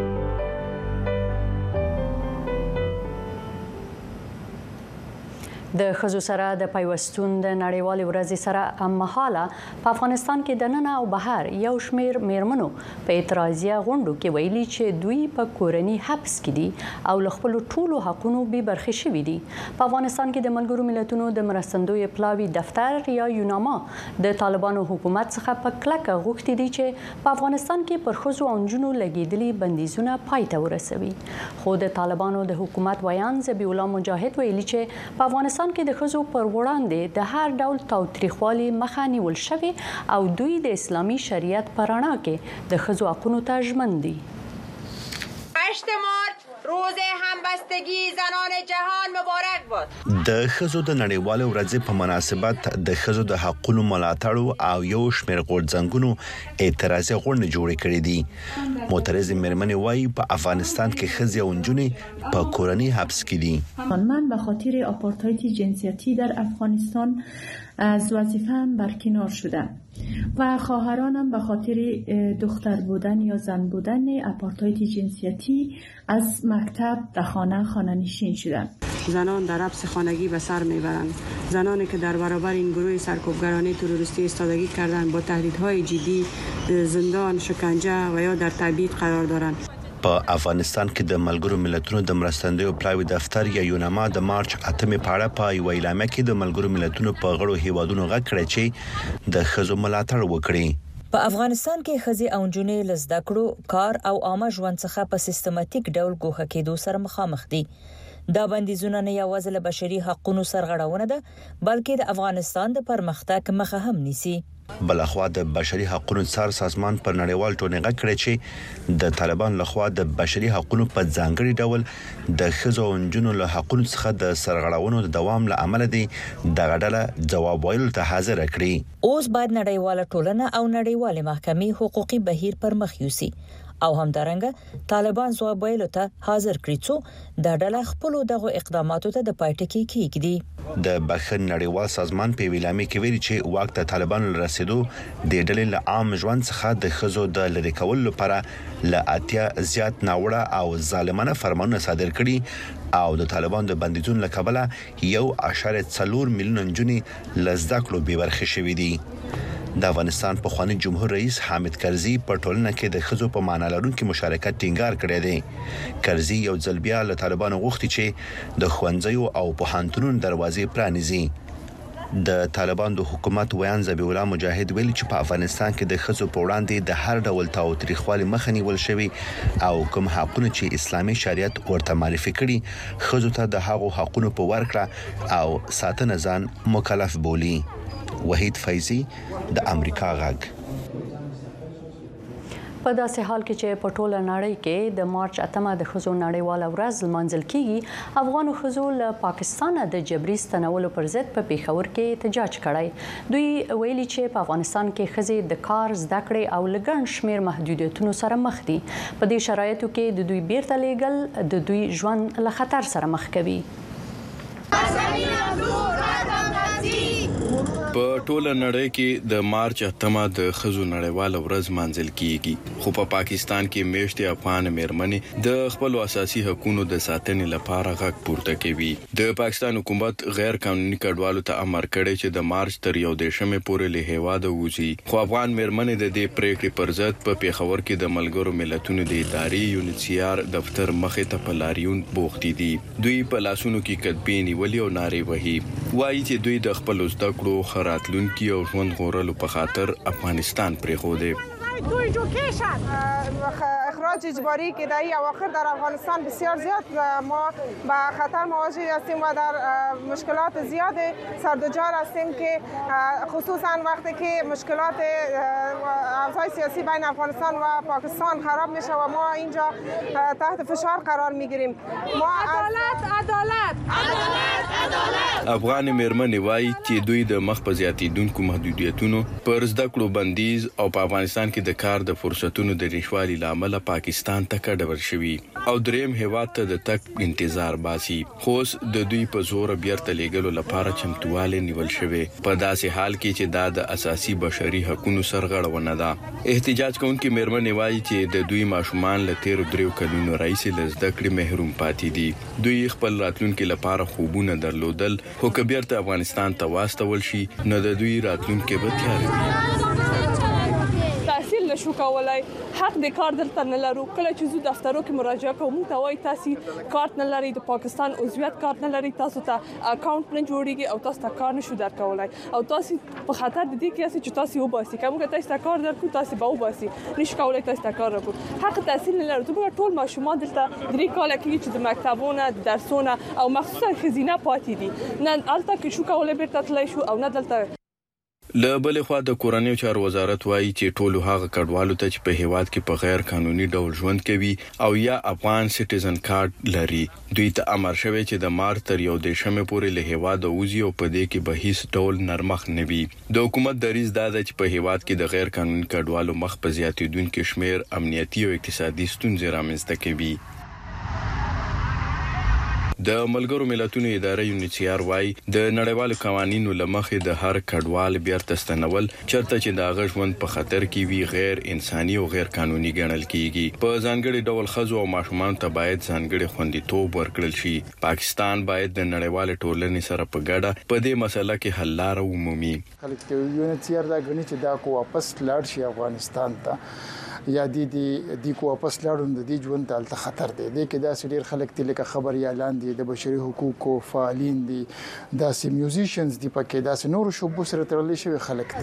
د ښځو سره د پیوستون د نړیوالې ورځې سره هممهاله په افغانستان کې د نن او بهر یو شمیر میرمنو په اعتراضیه غونډو کې ویلي چې دوی په کورني حبس کې دي او له خپل ټولو حقوقو بې برخې شوي دي. په افغانستان کې د ملګرو ملتونو د مرستندوی پلاوی دفتر یا یوناما د طالبانو حکومت څخه په کلکه غوښتي دي چې په افغانستان کې پر ښځو او نجونو لګیدلي بندیزونه پای ته ورسوي. خو د طالبانو د حکومت ویان ذبیح الله مجاهد ویلي چې په افغانستان کې د ښځو پر وړاندې د هر ډول تاوتریخوالي مخه نیول شوې او دوی د اسلامي شریعت په رڼا کې د ښځو حقوقو ته ژمن دي. 8 مارچ روز همبستگی زنان جهان مبارک باد. د ښځو د نړیوالې ورځې په مناسبت د ښځو د حقوقو ملاتړ او یو شمېر غورځنګونو اعتراضي غونډې جوړې کړې دي. معترض مېرمنې وايي په افغانستان کې ښځې او نجونې په کورني حبس کې دي. من به خاطر آپارتاید جنسیتی در افغانستان از وظیفه‌ام برکنار شدم و خواهرانم به خاطر دختر بودن یا زن بودن آپارتاید جنسیتی از مکتب به خانه نشین شدند. زنان در حبس خانگی به سر میبرند. زنانی که در برابر این گروه سرکوبگرانه تروریستی ایستادگی کردند با تهدیدهای جدی زندان، شکنجه و یا در تبعید قرار دارند. په افغانستان کې د ملګرو ملتونو د مرستندوی پلاوی دفتر یا یوناما د مارچ 8 په اړه په یو اعلامیه کې د ملګرو ملتونو په غړو هیوادونو غږ کړی چې د ښځو ملاتړ وکړي. په افغانستان کې ښځې او نجونې له زده کړو، کار او عامه ژوند څخه په سیستماتیک ډول ګوښه کېدو سره مخامخ دي. دا بندیزونه نه یوازې له بشري حقوقو سرغړونه ده بلکې د افغانستان د پرمختګ مخه هم نیسي. بلخوا د بشري حقوقو څار سازمان پر نړیوال ټولنه غږ کړی چې د طالبان لخوا د بشري حقوقو په ځانګړي ډول د ښځو او نجونو له حقوقو څخه د سرغړونو د دوام له امله دي دغه ډله جواب ویلو ته حاضر کړي. اوس باید نړیواله ټولنه او نړیواله محکمې حقوقي بهیر پر مخ یوسي او همدارنګه طالبان ځواب ویلو ته حاضر کړی څو د ډله خپل دغه اقداماتو ته د پټکی کېږي د بخښن نړیوال سازمان په ویلامي کې ویلي چې وخت د طالبانو رسیدو د ډلې له عام ژوند څخه د خزو د لری کول لپاره له اتیا زیات ناوړه او ظالمانه فرمانونه صادر کړي او د طالبان د بندیزونو لکبله 1.4 میلیون جنې لزدکلو به برخه شوې دي د افغانستان په خواني جمهور رئیس حامد کرزي په ټولنه کې د خزو په معنا لرونکو مشارکت ټینګار کړی دی. کرزي یو ځل بیا له طالبانو غوښتي چې د خوندزیو او پوهنتونونو دروازې پرانیزي. د طالبان د حکومت ویان ذبیح الله مجاهد ویلي چې په افغانستان کې د خزو په وړاندې د هر ډول تاوتریخوالي مخه نیول شوی او کوم حقونه چې اسلامي شریعت ورته معرفي کړي خزو ته د هغو حقونو په ورکړه او ساتنه ځان مکلف بولي. وحید فیضی د امریکا غږ. په داسې حال کې چې په ټوله نړۍ کې د مارچ 8 د ښځو نړیواله ورځ لمانځل کیږي، افغانو ښځو له پاکستانه د جبري ستنولو پر ضد په پیښور کې احتجاج کړی. دوی ویلي چې په افغانستان کې ښځې د کار، زده کړې او لګن شمیر محدودیتونو سره مخ دي. په دې شرایطو کې د دوی بیرته لیږل د دوی ژوند له خطر سره مخ کوي. په ټوله نړۍ کې د مارچ 8 د ښځو نړیواله ورځ مانځل کیږي، خو په پاکستان کې میشتې افغان مېرمنې د خپل اساسي حقوقو د ساتنې لپاره غږ پورته کوي. د پاکستان حکومت غیر قانوني کډوالو ته امر کړی چې د مارچ تر 11 پورې له هیواده وځي، خو افغان مېرمنې د دې پریکړې پر ضد په پیښور کې د ملګرو ملتونو د ادارې یونیسیار دفتر مخې ته په لاریون بوختي دي. دوی په لاسونو کې کتبې نیولې او نارې وهي، وایي چې دوی د خپل زده کړو راتلونکي او ژوند غوړلو په خاطر افغانستان پرېښودي. اخراج اجباری که در این اواخر در افغانستان بسیار زیاد ما با خطر مواجه هستیم و در مشکلات زیاد سردجار هستیم که خصوصا وقتی که مشکلات اوضاع سیاسی بین افغانستان و پاکستان خراب میشه و ما اینجا تحت فشار قرار میگیریم. ما عدالت افغان مېرمنې وایي چې دوی د مخ په زیاتیدونکو محدودیتونو پر زده کړو بندیز او په افغانستان کې د کار د فرصتونو د نشوالي لامل پاکستان ته کډور شوی او دریم هیواد ته د تک انتظار باسي، خو د دوی په زور بیرته لیږلو لپاره چمتواله نیول شوی. په داسې حال کې چې دا د اساسي بشري حقوقو سرغړونه ده. احتجاج کوونکي مېرمنې وایي چې د دوی ماشومان له 13 کلونو راهیسې له زده کړې محروم پاتې دي. دوی خپل راتلونکي لپاره خوبونه درلودل، خو که بیرته افغانستان ته واستول شي نو د دوی راتلونکي به تیاره وي. تحصیل نشو کولای، حق د کار دلته نه لرو. کله چې زو دفترو کې مراجعه کوم ته وایي تاسو کارت نه لري، د پاکستان عضویت کارت نه لري، تاسو ته اکاونټ نه جوړیږي او تاسو ته کار نشو درکولای او تاسو په خطر د دې کې چې تاسو وباسي. کوم که تاسو ته کار درکو تاسو به وباسي، نشو کولای تاسو ته کار وکړو. حق تحصیل نه لرو. ټول ماشومان دلته 3 کال کې چې د مکتبونو درسونه او مخصوصا خزینه پاتې دي، نه الته کې شو کولای بیرته تلای شو او نه دلته. له بلې خوا د کورنیو چارو وزارت وایي چې ټولو هغه کډوالو ته چې په هیواد کې په غیر قانوني ډول ژوند کوي او یا افغان سټیزن کارت لري، دوی ته امر شوی چې د مارچ تر 11 پورې له هیواده وځي او په دې کې به هیڅ ډول نرمښت نه وي. د حکومت دریځ دا ده چې په هیواد کې د غیر قانوني کډوالو مخ په زیاتیدونکو شمیر امنیتي او اقتصادي ستونزې رامنځته کوي. د ملګرو ملتونو ادارې یونیسیار وایي د نړیوالو قوانینو لمخې د هر کډوال بیرته ستنول چرته چې د هغه ژوند په خطر کې وي غیر انساني او غیر قانوني ګڼل کیږي. په ځانګړي ډول ښځو او ماشومانو ته باید ځانګړي خوندیتوب ورکړل شي. پاکستان باید د نړیوال ټولنې سره په ګډه په دې مسله کې حل لاره ومومي. یونیسیار دا غني چې دا کو واپس لاړ شي افغانستان ته یا دی کو واپس لاړون د دې ژوند ته خطر دی. د کې دا سړي خلک تل کې خبر اعلان دي د بشري حقوقو فعالین دي، دا سي میوزیشنز دي، پکې دا نور شوبو سره تړلې شوی خلک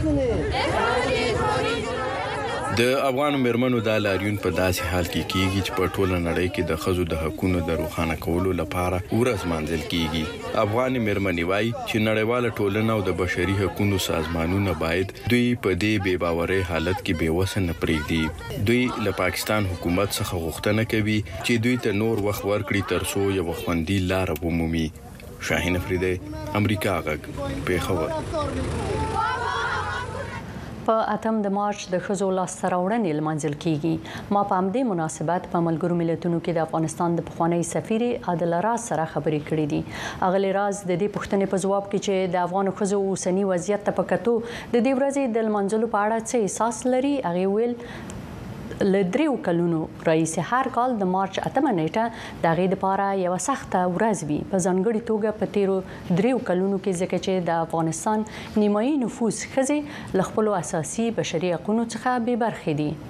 دي. د افغان مېرمنو د لاریون په داسې حال کې کیږي چې په ټوله نړۍ کې د ښځو د حقوقو د روښانه کولو لپاره ورځ مانځل کیږي. افغان مېرمنې وایي چې نړیواله ټولنه او د بشري حقوقو سازمانونه باید دوی په دې بې باورۍ حالت کې بې وسه نه پرېږدي. دوی له پاکستان حکومت څخه غوښتنه کوي چې دوی ته نور وخت ورکړي ترڅو یو خوندي لاره ومومي. شاهین افریدی، امریکا غږ، پیښور. په 8 د مارچ د ښځو لاسته راوړنې لمانځل کیږي. ما په همدې مناسبت په ملګرو ملتونو کې د افغانستان د پخوانی سفیر عادل راز سره خبرې کړې دي. اغلی راز د دې پوښتنې په ځواب کې چې د افغان ښځو اوسنی وضعیت ته په کتو د دې ورځې د لمانځلو په اړه څه احساس لري. هغه ویل له 3 کلونو راهیسې هر کال د مارچ 8 نیټه د هغې دپاره یوه سخته ورځ وي، په ځانګړې توګه په تیرو 3 کلونو کې، ځکه چې د افغانستان نیمایي نفوس ښځې له خپلو اساسي بشري حقونو څخه بې برخې دي.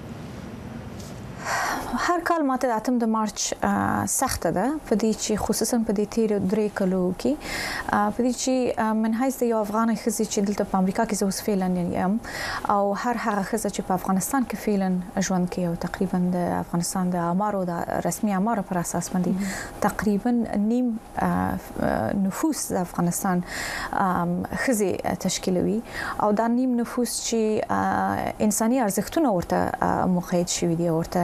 هر کال ماته د 8 د مارچ سخته ده، په دې چې خصوصا په دې تیر 3 کلو کې په دې چې من حیث د یو افغان ښځې چې دلته په امریکا کې زه اوس فعلا یم او هر هغه ښځه چې په افغانستان کې فعلا ژوند کوي او تقریبا د افغانستان د امارو د رسمي امارو پر اساس باندې تقریبا نیم نفوس د افغانستان ښځې تشکیلوي او دا نیم نفوس چې انساني ارزښتونه ورته مقید شوي دي، ورته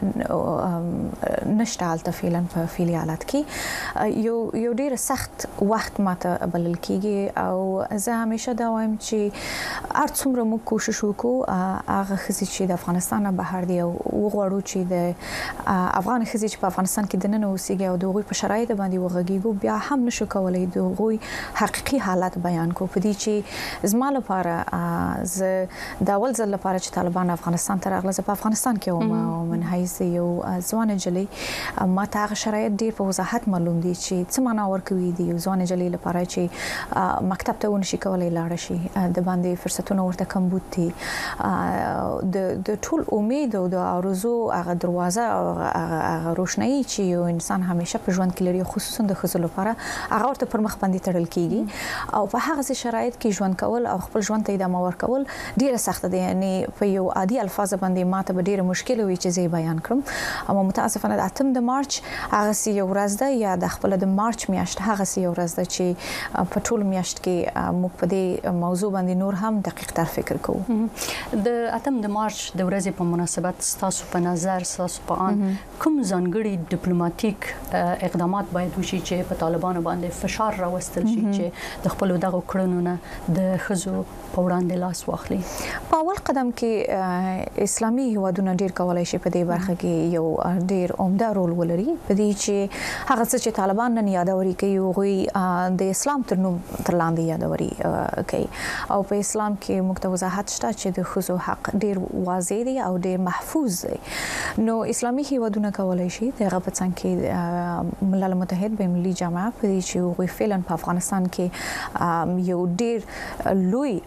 نشته حالت فعلا په فعالیت کې یو ډیر سخت وخت ماته بلل کیږي او زه همیشه دا وایم چې هر څومره موږ کوشش وکړو هغه ښځې چې د افغانستان نه بهر دي او وغواړو چې د افغان ښځې چې په افغانستان کې دننه اوسېږي او د هغوی په شرایط باندې وغږیږو، بیا هم نشو کولای د هغوی حقیقي حالت بیان کو. په دې چې زما لپاره زه د اول ځل لپاره چې طالبان افغانستان ته راغله، زه په افغانستان کې وم او من حیث یو ځوان جلۍ ما ته هغه شرایط ډیر په وضاحت معلوم دي چې څه معنا ورکوي د یو ځوان جلۍ لپاره چې مکتب ته ونشي کولای لاړ شي، د باندې فرصتونه ورته کم بوت دي، د ټول امید او د آرزو هغه دروازه او هغه روشنايي چې یو انسان همیشه په ژوند کې لري، خصوصا د ښځو لپاره هغه ورته پر مخ باندې تړل کیږي او په هغه شرایط کې ژوند کول او خپل ژوند ته ادامه ورکول ډیره سخت دي. یعنی په یو عادي الفاظ باندې ماته به ډیره مشکل وي چې زه بیان کړم، اما متاسفانه د 8 د مارچ هغه یو ورځ ده یا د خپل د مارچ میاشت هغه یو ورځ ده چې په ټول میاشت کې موږ په دې موضوع باندې نور هم دقیق تر فکر کوو. د 8 د مارچ د ورځې په مناسبت تاسو په نظر تاسو په ان کوم ځانګړي ډیپلوماټیک اقدامات باید وشي چې په طالبانو باندې فشار راوستل شي چې د خپل دغه کړنو نه د ښځو په وړاندې لاس واخلي؟ په اول قدم کې اسلامي هیوادونه ډیر کولای شي په دې برخه کې یو ډیر عمده رول ولري، په دې چې هغه څه چې طالبان نن یادوري کوي هغوی د اسلام تر نوم تر لاندې یادوري کوي او په اسلام کې موږ ته وضاحت شته چې د ښځو حق ډیر واضح دی او ډیر محفوظ دی. نو اسلامي هیوادونه کولای شي د هغه په څنګ کې ملل متحد بین المللي جامعه په دې چې هغوی فعلا په افغانستان کې یو ډیر لوی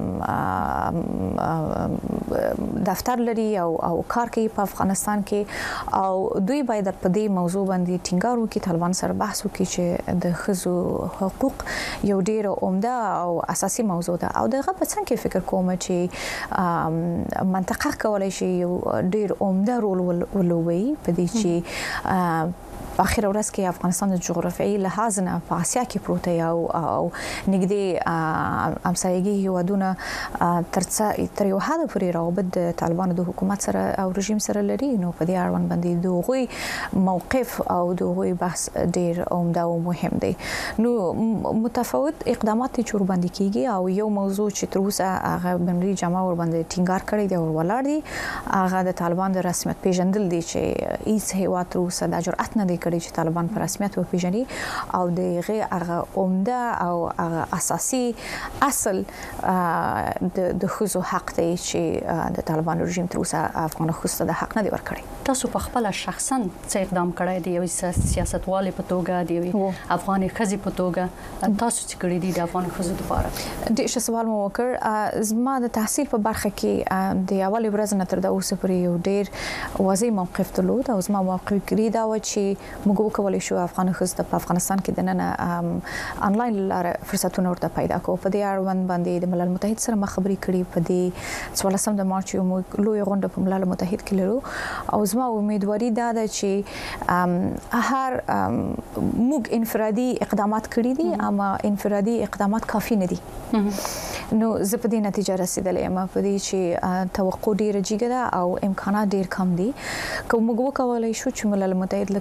دفتر لري او کار کوي په افغانستان کې او دوی باید په دې موضوع باندې ټینګار وکړي، طالبان سره بحث وکړي چې د ښځو حقوق یو ډیر عمده او اساسي موضوع ده او دغه په څنګه کې فکر کوم چې منطقه کولای شي یو ډیر عمده رول ولوبي په دې چې په اخر ورځ کې افغانستان د جغرافیایي لحاظ نه په اسیا کې پروت دی او نږدې همسایګي هیوادونه تر یو حد پورې روابط د طالبانو د حکومت سره او رژیم سره لري. نو په دې اړوند باندې د هغوی موقف او د هغوی بحث ډیر عمده او مهم دی. نو متفاوت اقدامات چې باندې کیږي او یو موضوع چې تر اوسه هغه بنري جامعه ور باندې ټینګار کړی دی او ولاړ دی هغه د طالبان د رسمیت پیژندل دي چې هیڅ هیواد تر اوسه د جرأت نه دی چې طالبان په رسمیت وپیژني او دغه هغه عمده او هغه اساسي اصل د ښځو حق دی چې د طالبان رژیم تر اوسه افغان ښځو د حق نه دی ورکړی. تاسو په خپل شخصا څه اقدام کړی دی؟ یو سیاستوال په توګه دی افغان ښځې په توګه تاسو څه کړی دی د افغان ښځو لپاره؟ د سوال مو وکړ. زما د تحصیل په برخه کې د اول ورځ نه تر اوسه پورې یو ډیر واضح موقف درلود او زما موقف کړی دا و چې موږ وکولای شو افغان ښځو په افغانستان کې د نن انلاین لاره فرصتونه ورته پیدا کوو. په دې اړوند باندې د ملل متحد سره مخابري کړي. په دې 14 د مارچ یو لوی غونډه په ملل متحد کې لرو او زما امیدواري دا ده چې هر موږ انفرادي اقدامات کړي دي اما انفرادي اقدامات کافي نه دي. نو زه په دې نتیجه رسیدلې یم په دې چې توقع ډیره جګه ده او امکانات ډیر کم دي. کوم موږ وکولای شو چې ملل متحد لکه یونیسف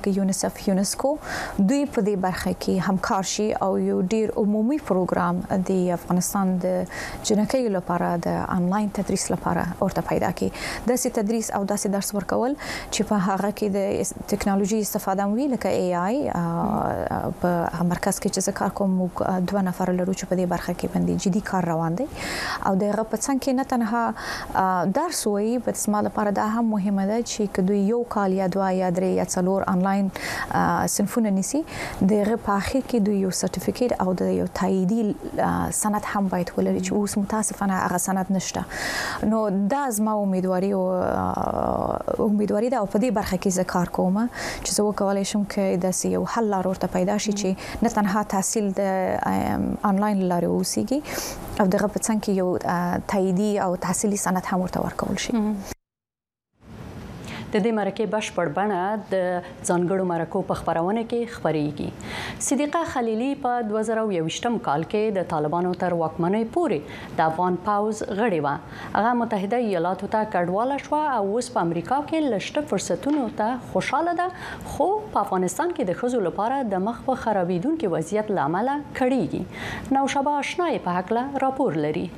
یونیسف یونسکو دوی په دې برخه کې همکار شي او یو ډیر عمومي پروګرام د افغانستان د جنکیو لپاره د انلاین تدریس لپاره ورته پیدا کړي داسې تدریس او داسې درس ورکول چې په هغه کې د ټکنالوژي استفاده وی لکه AI په مرکز کې چې کار کوم دوه نفر لرو چې په دې برخه کې باندې جدي کار روان دي او دغه په څنګه کې نه تنها درس وایي په اسما لپاره دا هم مهمه ده چې کدوې یو کال یا دوه یا درې یا څلور انلاین صنفونه نيسي دغه په اخر کې دوی یو سرټیفیکیټ او د یو تاییدي سند هم باید ولري چې اوس متاسفانه هغه سند نشته نو دا زما امیدواري ده او په دې برخه کې زه کار کوم چې زه وکولای شم چې د یو حل لار ورته پیدا شي چې نه تنها تحصیل د انلاین لارې وسیږي او دغه په څنګه یو تاییدي او تحصیلي سند هم ورته ورکول شي د دې مرکه بشپړ بڼه د ځانګړو مرکو په خبرونه کې خبريږي صدیقه خلیلی په 2021م کال کې د طالبانو تر واکمنۍ پورې د افغان پاوز غړې و هغه متحده ایالاتو ته کډواله شو او اوس په امریکا کې لشته فرصتونو ته خوشاله ده خو په افغانستان کې د خزو لپاره د مخ په خرابېدونکو وضعیت لامل کړيږي نوشابه آشنای په حق لا راپور لري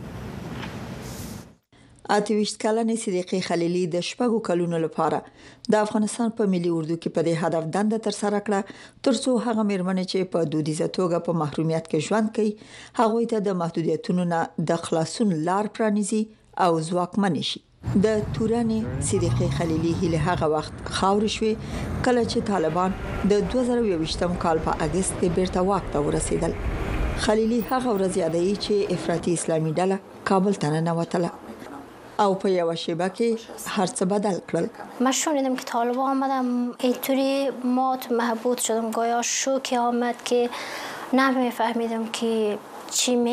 اتويشت کلنې صدیقه خلیلی د شپږو کلونو لپاره د افغانستان په ملي اردو کې په دې هدف دنده تر سره کړه ترڅو هغه مېرمنې چې په دودیزه توګه په محرومیت کې ژوند کوي هغه ته د محدودیتونو نه د خلاصون لار پرانیزي او ځواکمن شي د تورانې صدیقه خلیلی هله هغه وخت خاور شوي کله چې طالبان د 2021م کال په اگست کې بیرته واک ته ورسېدل خلیلی هغه ورځ یادوي چې افراطي اسلامي ډله کابل ته ننوتله او په یو شیبه کې هر څه بدل کړل من شنیدم که طالبان آمدم اینطوری مات محبوط شدم گویا شوکی آمد که نمیفهمیدم که چی می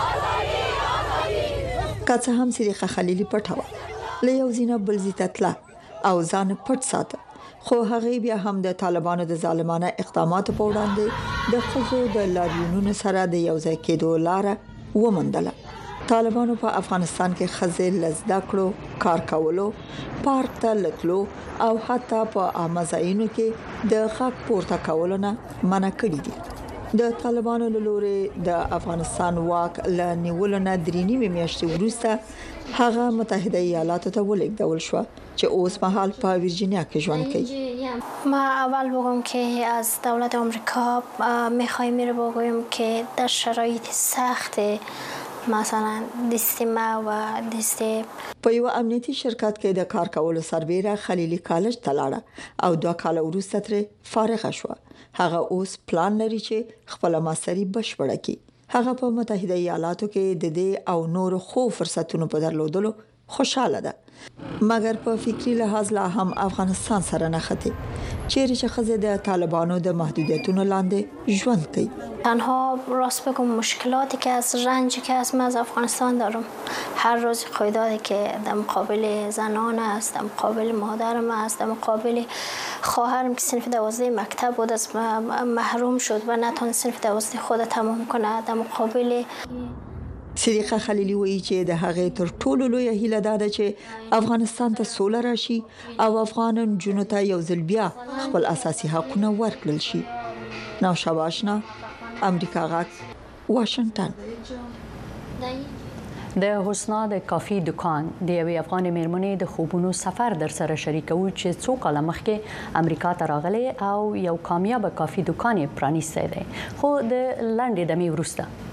که هم صدیقه خلیلی پټه له یو ځینه بل ځای او ځان پټ ساته خو هغه بیا هم د طالبانو د ظالمانه اقداماتو په وړاندې د خزو د لاریونونو سره د یو ځای کېدو لار ومندله طالبانو په افغانستان کې خزه لزدا کړو کار کولو پارک ته لټلو او حتی په امازاینو کې د خاک پورته کولو نه منع کړی دي د طالبانو له لوري د افغانستان واک له نیولو نه درېنی میاشتې وروسته هغه متحده ایالاتو ته ولېږدول شو چې اوس مهال په ویرجینیا کې ژوند کوي ما اول بگم که از دولت آمریکا میخوایم رو بگویم که در شرایط سخت مثلا دستما و دست په یو امنیتي شرکت کې د کار کولو سربېره خلیلی کالج ته لاړه او 2 کال وروسته تر فارغ شو هغه اوس پلان لري چې خپل ماستري بشپړه کړي هغه په متحده ایالاتو کې د دې او نور خو فرصتونو په درلودلو خوشاله ده مګر په فکری لحاظ لا هم افغانستان سره نه خته چیرې چې خزه د طالبانو د محدودیتونو لاندې ژوند کوي تنها راست بگم مشکلاتی که از رنجی که از من از افغانستان دارم هر روز خواهداده که در مقابل زنان است در مقابل مادرم است در مقابل خواهرم که صنف 12 مکتب بود از محروم شد و نتونست صنف 12 خود تمام کنه در مقابل صدیقه خلیلی وایي چې د هغه تر ټولو لوی هیله ده چې افغانستان ته سوله راشي او افغان جنونو ته یو ځل بیا خپل اساسي حقوقونه ورکړل شي نوشابه آشنا امریکا غږ واشنگټن د حسنا د کافي دکان د یوې افغان مېرمنې د خوبونو سفر در سره شریکو چې څو کال مخکې امریکا ته راغلي او یو کامیاب کافي دکان یې پرانیستی دی خو د لنډې دمې وروسته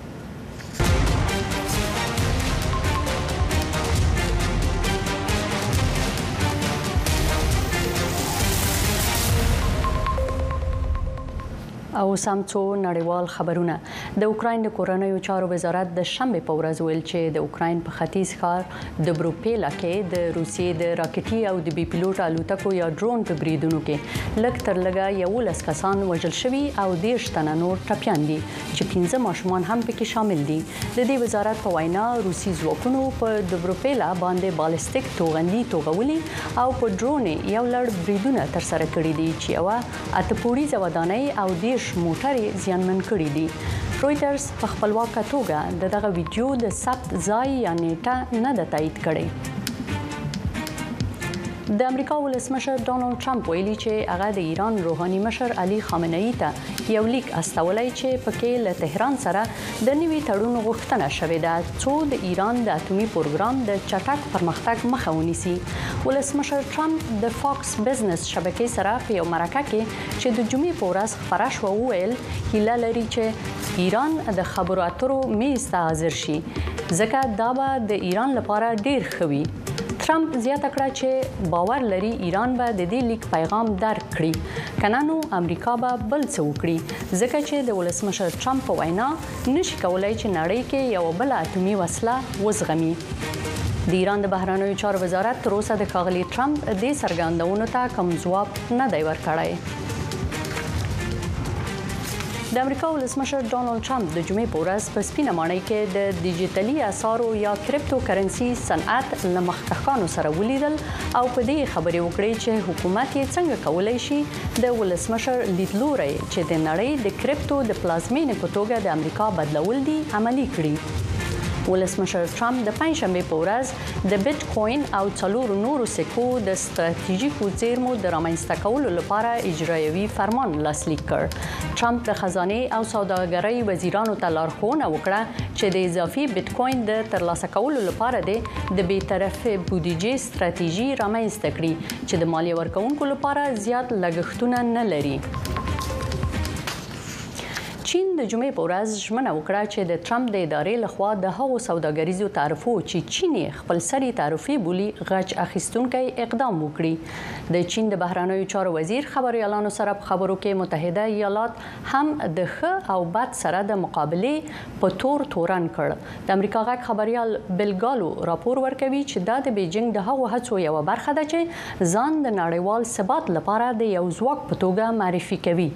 او سمڅو نړیوال خبرونه د اوکراین د کورنیو چارو وزارت د شنبه په ورځ ویل چې د اوکراین په ختیځ ښار د بروپیلا کې د روسیې د راکټي او د بي پيلوټ الوتکو یا ډرون په بریدونو کې لږ تر لږه 11 کسان وژل شوي او 10 تنه نور ټپيان دي چې 15 ماشومان هم پکې شامل دي د دې وزارت په وینا روسي ځواکونو په د بروپیلا باندې بالستیک توغندي توغولي او په ډرون یو لړ بریدونه تر سره کړي دي چې یو اتپوړي ځوادانۍ او 10 موټرې زیانمن کړي دي رويټرز په خپلواکه توګه دغه ویډیو د ثبت ځای یا نیټه نه د تایید کړي د امریکا ولسمشر ډونالد ټرمپ ویلي چې هغه د ایران روحاني مشر علي خامنه‌ای ته یو لیک استولای چې پکې له تهران سره د نوي تړون غوښتنه شوې ده چې د ایران د اټومي پروګرام د چټک پرمختګ مخه ونیسي. ولسمشر ټرمپ د فاکس بزنس شبکې سره په یو مرکه کې چې د جمعې په ورځ خبره شوه وویل هیله لري چې ایران د خبرو اترو میز ته حاضر شي ځکه دا به د ایران لپاره ډیر ښه وي. ټرمپ زیاته کړه چې باور لري ایران به د دې لیک پیغام درک کړي کنه نو امریکا به بل څه وکړي ځکه چې د ولسمشر ټرمپ په وینا نشي کولای چې نړۍ کې یو بل اټومي وسله وزغمي. د ایران د بهرنیو چارو وزارت تر اوسه د ښاغلي ټرمپ د څرګندونو ته کوم ځواب نه دی ورکړی. د امریکا ولسمشر ډونالد ټرمپ د جمعې په ورځ په سپینه ماڼۍ کې د ډیجیټلي اسعارو یا کریپټو کرنسي صنعت له مخکښانو سره ولیدل او په دې خبرې وکړې چې حکومت یې څنګه کولای شي د ولسمشر لیدلوري چې د نړۍ د کریپټو د پلازمینې په توګه د امریکا بدلول دي عملی کړي. ولسمشر ټرمپ د پنځشنبه په ورځ د بیت کوین او څلور نورو سکو د ستراتیژیکو زیرمو د رامنځته کولو لپاره اجرایوي فرمان لاسلیک کړ. ټرمپ د خزانه او سوداګرۍ وزیرانو ته لارښوونه وکړه چې د اضافي بیت کوین د ترلاسه کولو لپاره د بیطرفه بودیجې ستراتیژي رامنځته کړي چې د مالیه ورکوونکو لپاره زیات لګښتونه نه لري. چین د جمعې په ورځ ژمنه وکړه چې د ټرمپ د ادارې لخوا د هغو سوداګریزو تعرفو چې چین خپل سری تعرفي بولی غچ اخیستونکي اقدام وکړي. د چین د بهرنیو چارو وزیر خبريالانو سره په خبرو کې متحده ایالات هم د ښه او بد سره د مقابله په تورن کړ. د امریکا غږ خبريال بلګالو راپور ورکوي چې دا د بیجینګ د هغو هڅو یو برخه ده چې ځان د نړیوال ثبات لپاره د یو ځواک په توګه معرفي کوي.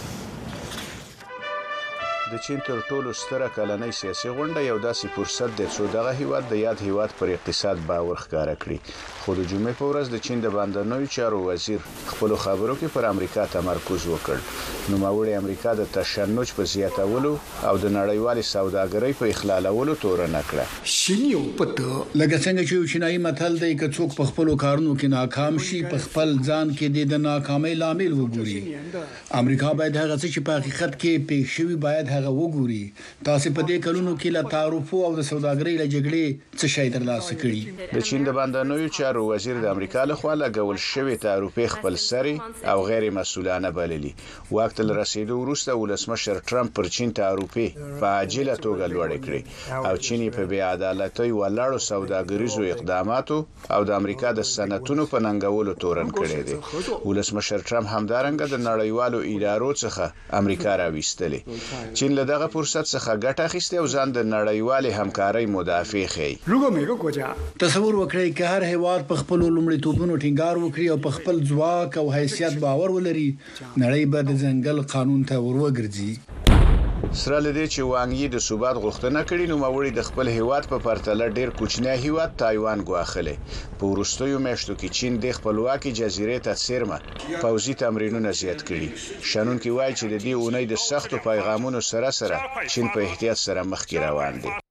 د چین تر ټولو ستره کلنۍ سیاسي غونډه یو داسې فرصت دی چې دغه هیواد د یاد هیواد پر اقتصاد باور ښکاره کړي. خو د جمعې په ورځ د چین د بهرنیو چارو وزیر خپل خبرو کې پر امریکا تمرکز وکړ. نوموړي امریکا د تشنج په زیاتولو او د نړیوال سوداګرۍ په اخلالولو تورنه کړه. شینیو پته لکه څنګه چې چینایي متل دی چې څوک په خپل کارونو کې ناکام شي په خپل ځان کې د ناکامۍ لامل وګوري. امریکا باید هغه څه چې په حقیقت کې پېښ شوی باید هغه وګوري. تاسو په دې کلونو کې له تعرفو او د سوداګرۍ له جګړې څه شي ترلاسه کړي. د چین د بهرنیو چارو وزیر د امریکا لخوا لګول شوی تعرفې خپل سری او غیر مسؤلانه بللي. وخت له رسیدو وروسته ولسمشر ټرمپ پر چین تعرفې په عاجله توګه لوړ کړې او چین په بې عدالتۍ ولاړو سوداګریزو اقداماتو او د امریکا د صنعتونو په ننګولو تورن کړی دی. ولسمشر ټرمپ همدارنګه د نړیوالو ادارو څخه امریکا راويستلې. چین له دغه فرصت څخه ګټه اخیسته او ځان د نړیوالې همکارۍ مدافع ښیي. تصور وکړئ چې هر هیواد په خپل لومړیتوبونو ټینګار وکړي او په خپل ځواک او حیثیت باور ولري نړۍ به د ځنګل قانون ته وروګرځي. سره لدې چې وانګ یې د ثبات غوښتنه کړې نو موري د خپل هیواد په پرتله ډیر کوچنی هیواد تایوان ګواخلې. په وروستیو میاشتو کې چین د خپلواکي جزیرې ته څیرمه پوځي تمرینونه زیات کړي. شنونکي وایي چې د دې اونۍ د سختو پیغامونو سره چین په احتیاط سره مخکې روان دي.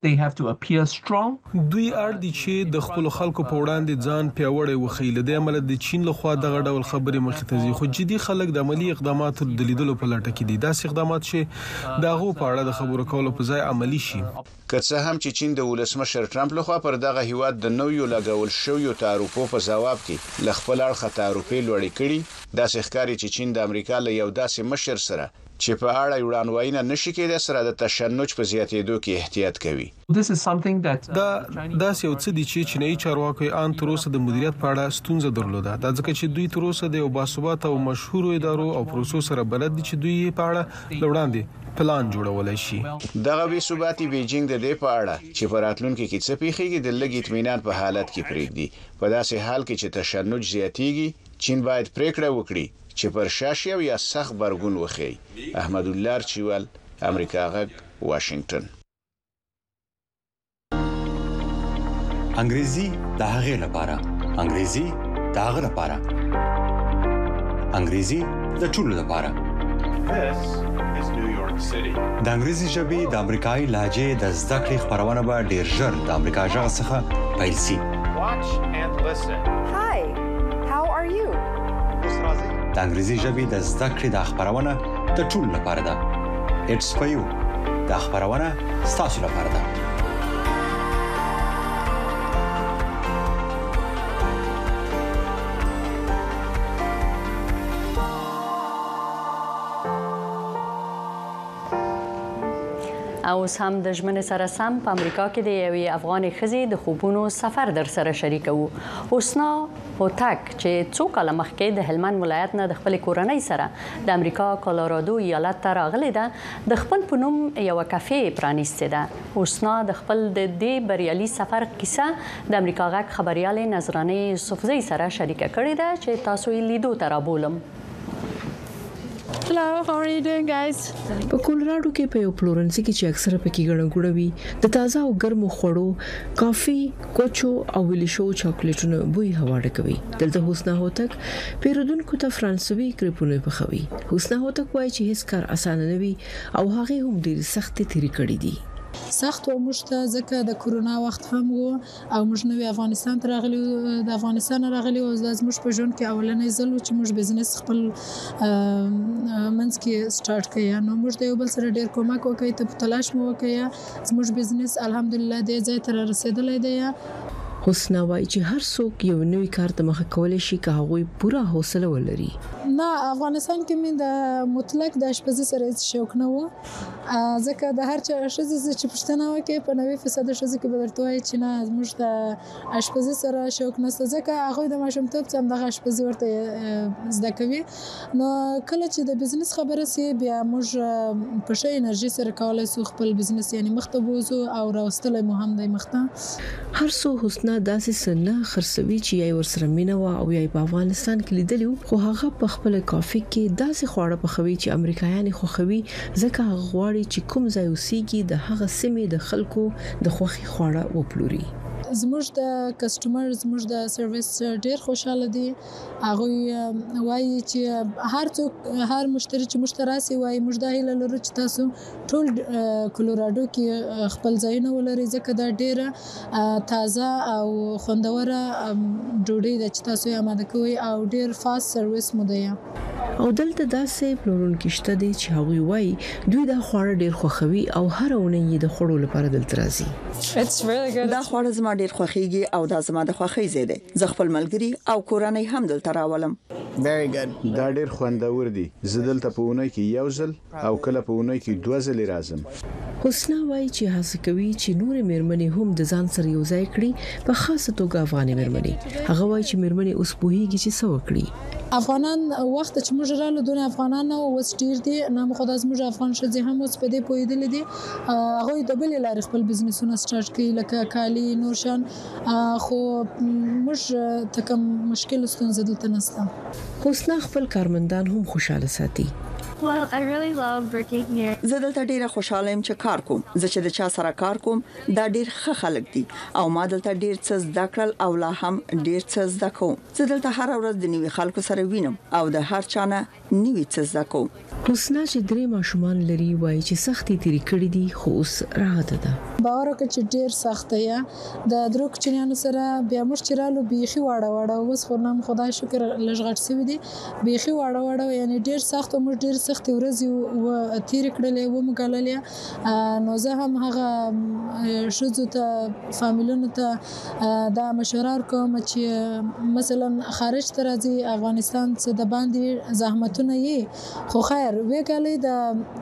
دوی اړ دي چې د خپل خلکو په وړاندې ځان پیاوړی وښیي. له دې عمله د چین لخوا دغه ډول خبرې مخې ته ځي خو جدي خلک د عملی اقداماتو د لیدلو په لټه کې دي. داسې اقدامات چې دغه په اړه د خبرو کولو په ځای عملی شي. که څه هم چې چین د ولسمشر ټرمپ لخوا پر دغه هیواد د نویو لګول شویو تعرفو په جواب کې ل خپل اړخ تعرفې لوړې کړي. دا ښکاري چې چین د امریکا له یو داسې مشر سره چې په اړه وړاندوینه نشي کېدای سره د تشنج په زیاتېدو کې احتیاط کوي. دا یو څه دي چې چینایي چارواکي ان تر اوسه د مدیریت په اړه ستونزه درلوده. دا ځکه چې دوی تر اوسه د یو باثبات او مشهور ادارو او پروسو سره بلد دي چې دوی په اړه لوړاندې پلان جوړولای شي. دغه بې ثباتي بیجینګ د دې په اړه چې په راتلونکي کې څه پیښیږي د لږ اطمینان په حالت کې پرېږدي. په داسې حال کې چې تشنج زیاتیږي چین باید پریکړه وکړي چې پر شاشي او یا سخت برګون وخی. احمد الله چوال امریکا غږ واشنگټن. انګریزي د هغه لپاره انګریزي د هغه لپاره انګریزي د ټولو لپاره. د انګریزي ژبې د امریکایي لهجې د زده کړې خبرونه به ډیر ژر د امریکا ژغ څخه پیل شي. Hi, how د انګریزي ژبې د زده کړې د خبرونه د ټول لپاره ده. اټس فور یو د خبرونه ستاسو لپاره ده. او هم د ژمنې سره سم په امریکا کې د یوې افغاني ښځې د خوبونو سفر در سره شریکوو. حسنا هوتک چې څو کاله مخکې د هلمند ولایت نه د خپل کورنۍ سره د امریکا کالارادو ایالت ته راغلې ده، د خپل په نوم یو کافې پرانیستې ده. حسنا د خپل د دې بریالي سفر کیسه د امریکا غږ خبريالې نظرانه یوسفزۍ سره شریکه کړې ده چې تاسو یې لیدو ته رابولم. Hello, how are you doing, guys? په کولراډو کې په یو پلورنځي کې چې اکثره پکې ګڼه ګوڼه وي، د تازه او ګرمو خوړو، کافي، کوچو او ویلی شو چاکلیټونو بوی هوا ډکوي. دلته حسنا هوتک پیرودونکو ته فرانسوي کریپونه پخوي. حسنا هوتک وایي چې هیڅ کار اسانه نه وي او هغه هم ډېر سخت تیری کړی دي. سخت و موږ ته ځکه د کورونا وخت هم وو او موږ نو افغانستان ته راغلي، د افغانستان راغلي او زموږ په ژوند کې اولنې ځل چې موږ بزنس خپل منځ کې سٹارټ کړی. نو موږ د یو بل سره ډیر کومک وکړی، ته په تلاش مو وکړی. زموږ بزنس الحمدلله د ځای ته رسیدلی دی. حسنا وایي چې هر څوک یو نوې کار ته مخه کولای شي که هغه پوره حوصله ولري. نه، افغانستان کې مې د مطلق د اشپزي سره هیڅ شوق نه و، ځکه د هر چا ښځې چې پوښتنه وکړي په 90% ښځې کې به درته وایي چې نه زموږ د اشپزي سره شوق نشته، ځکه هغوی د ماشومتوب څخه همدغه اشپزي ورته زده کوي. نو کله چې د بزنس خبره سي بیا موږ په ښه انرژي سره کولی شو خپل بزنس یعنې مخته بوځو او راوستلی مو هم دی مخته. هر څو حسنا داسې سنه خرڅوي چې یې ورسره مینه و او یې په افغانستان کې لیدلی، خو هغه په خپل کافي کې داسې خواړه پخوي چې امریکایان خوښوي، ځکه هغه غواړي چې کوم ځای اوسېږي د هغه سیمې د خلکو د خوښي خواړه وپلوري. زموږ د کسٹمر زموږ د سرویس ډیر خوشاله دي. هغه وایي چې هر څوک هر مشتری چې مشتراسي وایي موږ د هیله لرو چې تاسو ټول کولراډو کې خپل ځایونه ولرئ، ځکه دا ډیره تازه او خوندوره ډوډۍ ده چې تاسو یې آماده کوئ او ډیر فاست سرویس مو دی. او دلته داسې پلورونکي شته دي چې هغوی وایي دوی دا خواړه ډیر خوښوي او هر اونۍ د خوړو لپاره دلته راځي. دا خواړه زما ډیر خوښیږي او دا زما د خوښۍ ځای دی. زه خپل ملګري او کورنۍ هم دلته راولم. دا ډیر خوندور دي. زه دلته په اونۍ کې یو ځل او کله په اونۍ کې 2 ځلې راځم. حسنا وایي چې هڅه کوي چې نور میرمنې هم د ځان سره یو ځای کړي، په خاصه توګه افغاني میرمنې. هغه وایي چې میرمنې اوس پوهیږي چې څه وکړي. افغانان وخت چې موږ رالو دونه افغانان او اوس ډیر دي، نام خدای زموږ افغان ښځې هم اوس په دې پوهېدلې دي. هغه د بلې لارې خپل بزنسونه سٹارټ کړي لکه کالي نور شان، خو موږ ته کوم مشکل ستونزه دلته نشته. حسنا خپل کارمندان هم خوشاله ساتي. Well, I really love working here. زه دلته ډیره خوشاله یم چې کار کوم. زه چې د چا سره کار کوم دا ډیر ښه خلک دي او ما دلته ډیر څه زده کړل او لا هم ډیر څه زده کوم. زه دلته هر ورځ د نوي خلکو سره وینم او د هر چا نه نوي څه زده کوم. حسنا چې 3 ماشومان لري وایي چې سختي تیری کړې دي خو اوس راحت ده. باور وکړه چې ډیر سخت یا د درو کوچنیانو سره بیا موږ چې رالو بیخي واړه اوس خو نام خدای شکر لږ غټ سوي دي، بیخي واړه یعنی ډیر سخت او موږ ډیر سخت ورځې و تیر کړلې و مګاللې. نو زه هم هغه شوزو ته فامیلونو ته دا مشوره کوم چې مثلا خارج ته راځي افغانستان څخه د باندې زحمتونه یې خو خیر وګالې د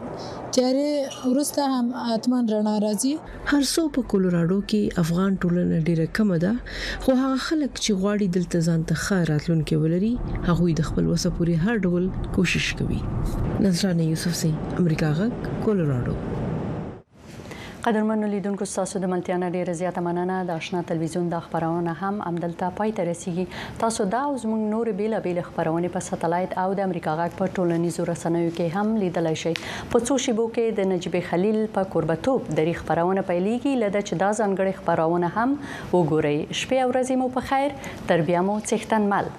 تیارې ورسته هم اتمن رڼا راځي. هر څو په کولراډو کې افغان ټولنه ډیره کم ده، خو هغه خلک چې غواړي دلته ځان ته ښه راتلونکي ولري هغه د خپل وسه پورې هر ډول کوشش کوي. نظرانه یوسفزۍ، امریکا غږ، کولراډو. قدرمنو لیدونکو، تاسو د ملتیا ډیره زیاته مننه. د آشنا تلویزیون د خبرونه هم عمدلته پای ته رسیږي. تاسو دا او زموږ نور بیلابیل خبرونه په ساتلایت او د امریکا غږ په ټولنیزو رسنیو کې هم لیدلای شئ. په څو شیبو کې د نجیب خلیل په قربتوب د خبرونه پیلېږي، لده چې دا ځانګړي خبرونه هم وګورئ. شپه او ورځې مو په خیر، تر بیا مو څښتن مل.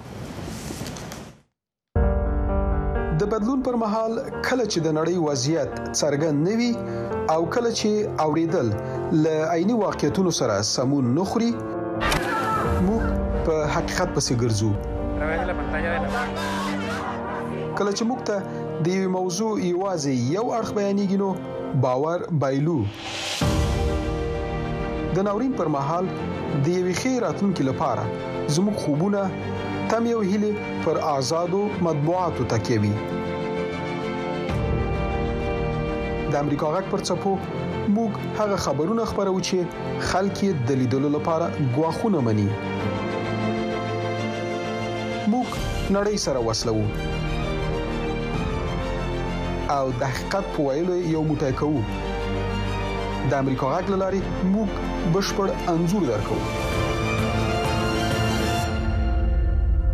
د بدلون پر مهال کله چې د نړۍ وضعیت څرګند نوي او کله چې اوریدل ل عیني واقعیتونو سره سمون نخري، موږ په حقیقت پسې ګرځو. کله چې موږ ته د یو موضوع یوازې یو اړخ بیانېږي نو باور بایلو. د ناورین پر مهال د یوې ښې راتلونکي لپاره زموږ خوبونه تمې او هیلې پر آزادو مطبوعاتو تکیه وي. د امریکا غږ پر څپو موږ هغه خبرونه خبرو چې خلک یې د لیدلو لپاره غواخونه مني. موږ نړۍ سره وصلو او د حقیقت په ویلو یو موټی کوو. د امریکا غږ لاري موږ بشپړ انزور درکو.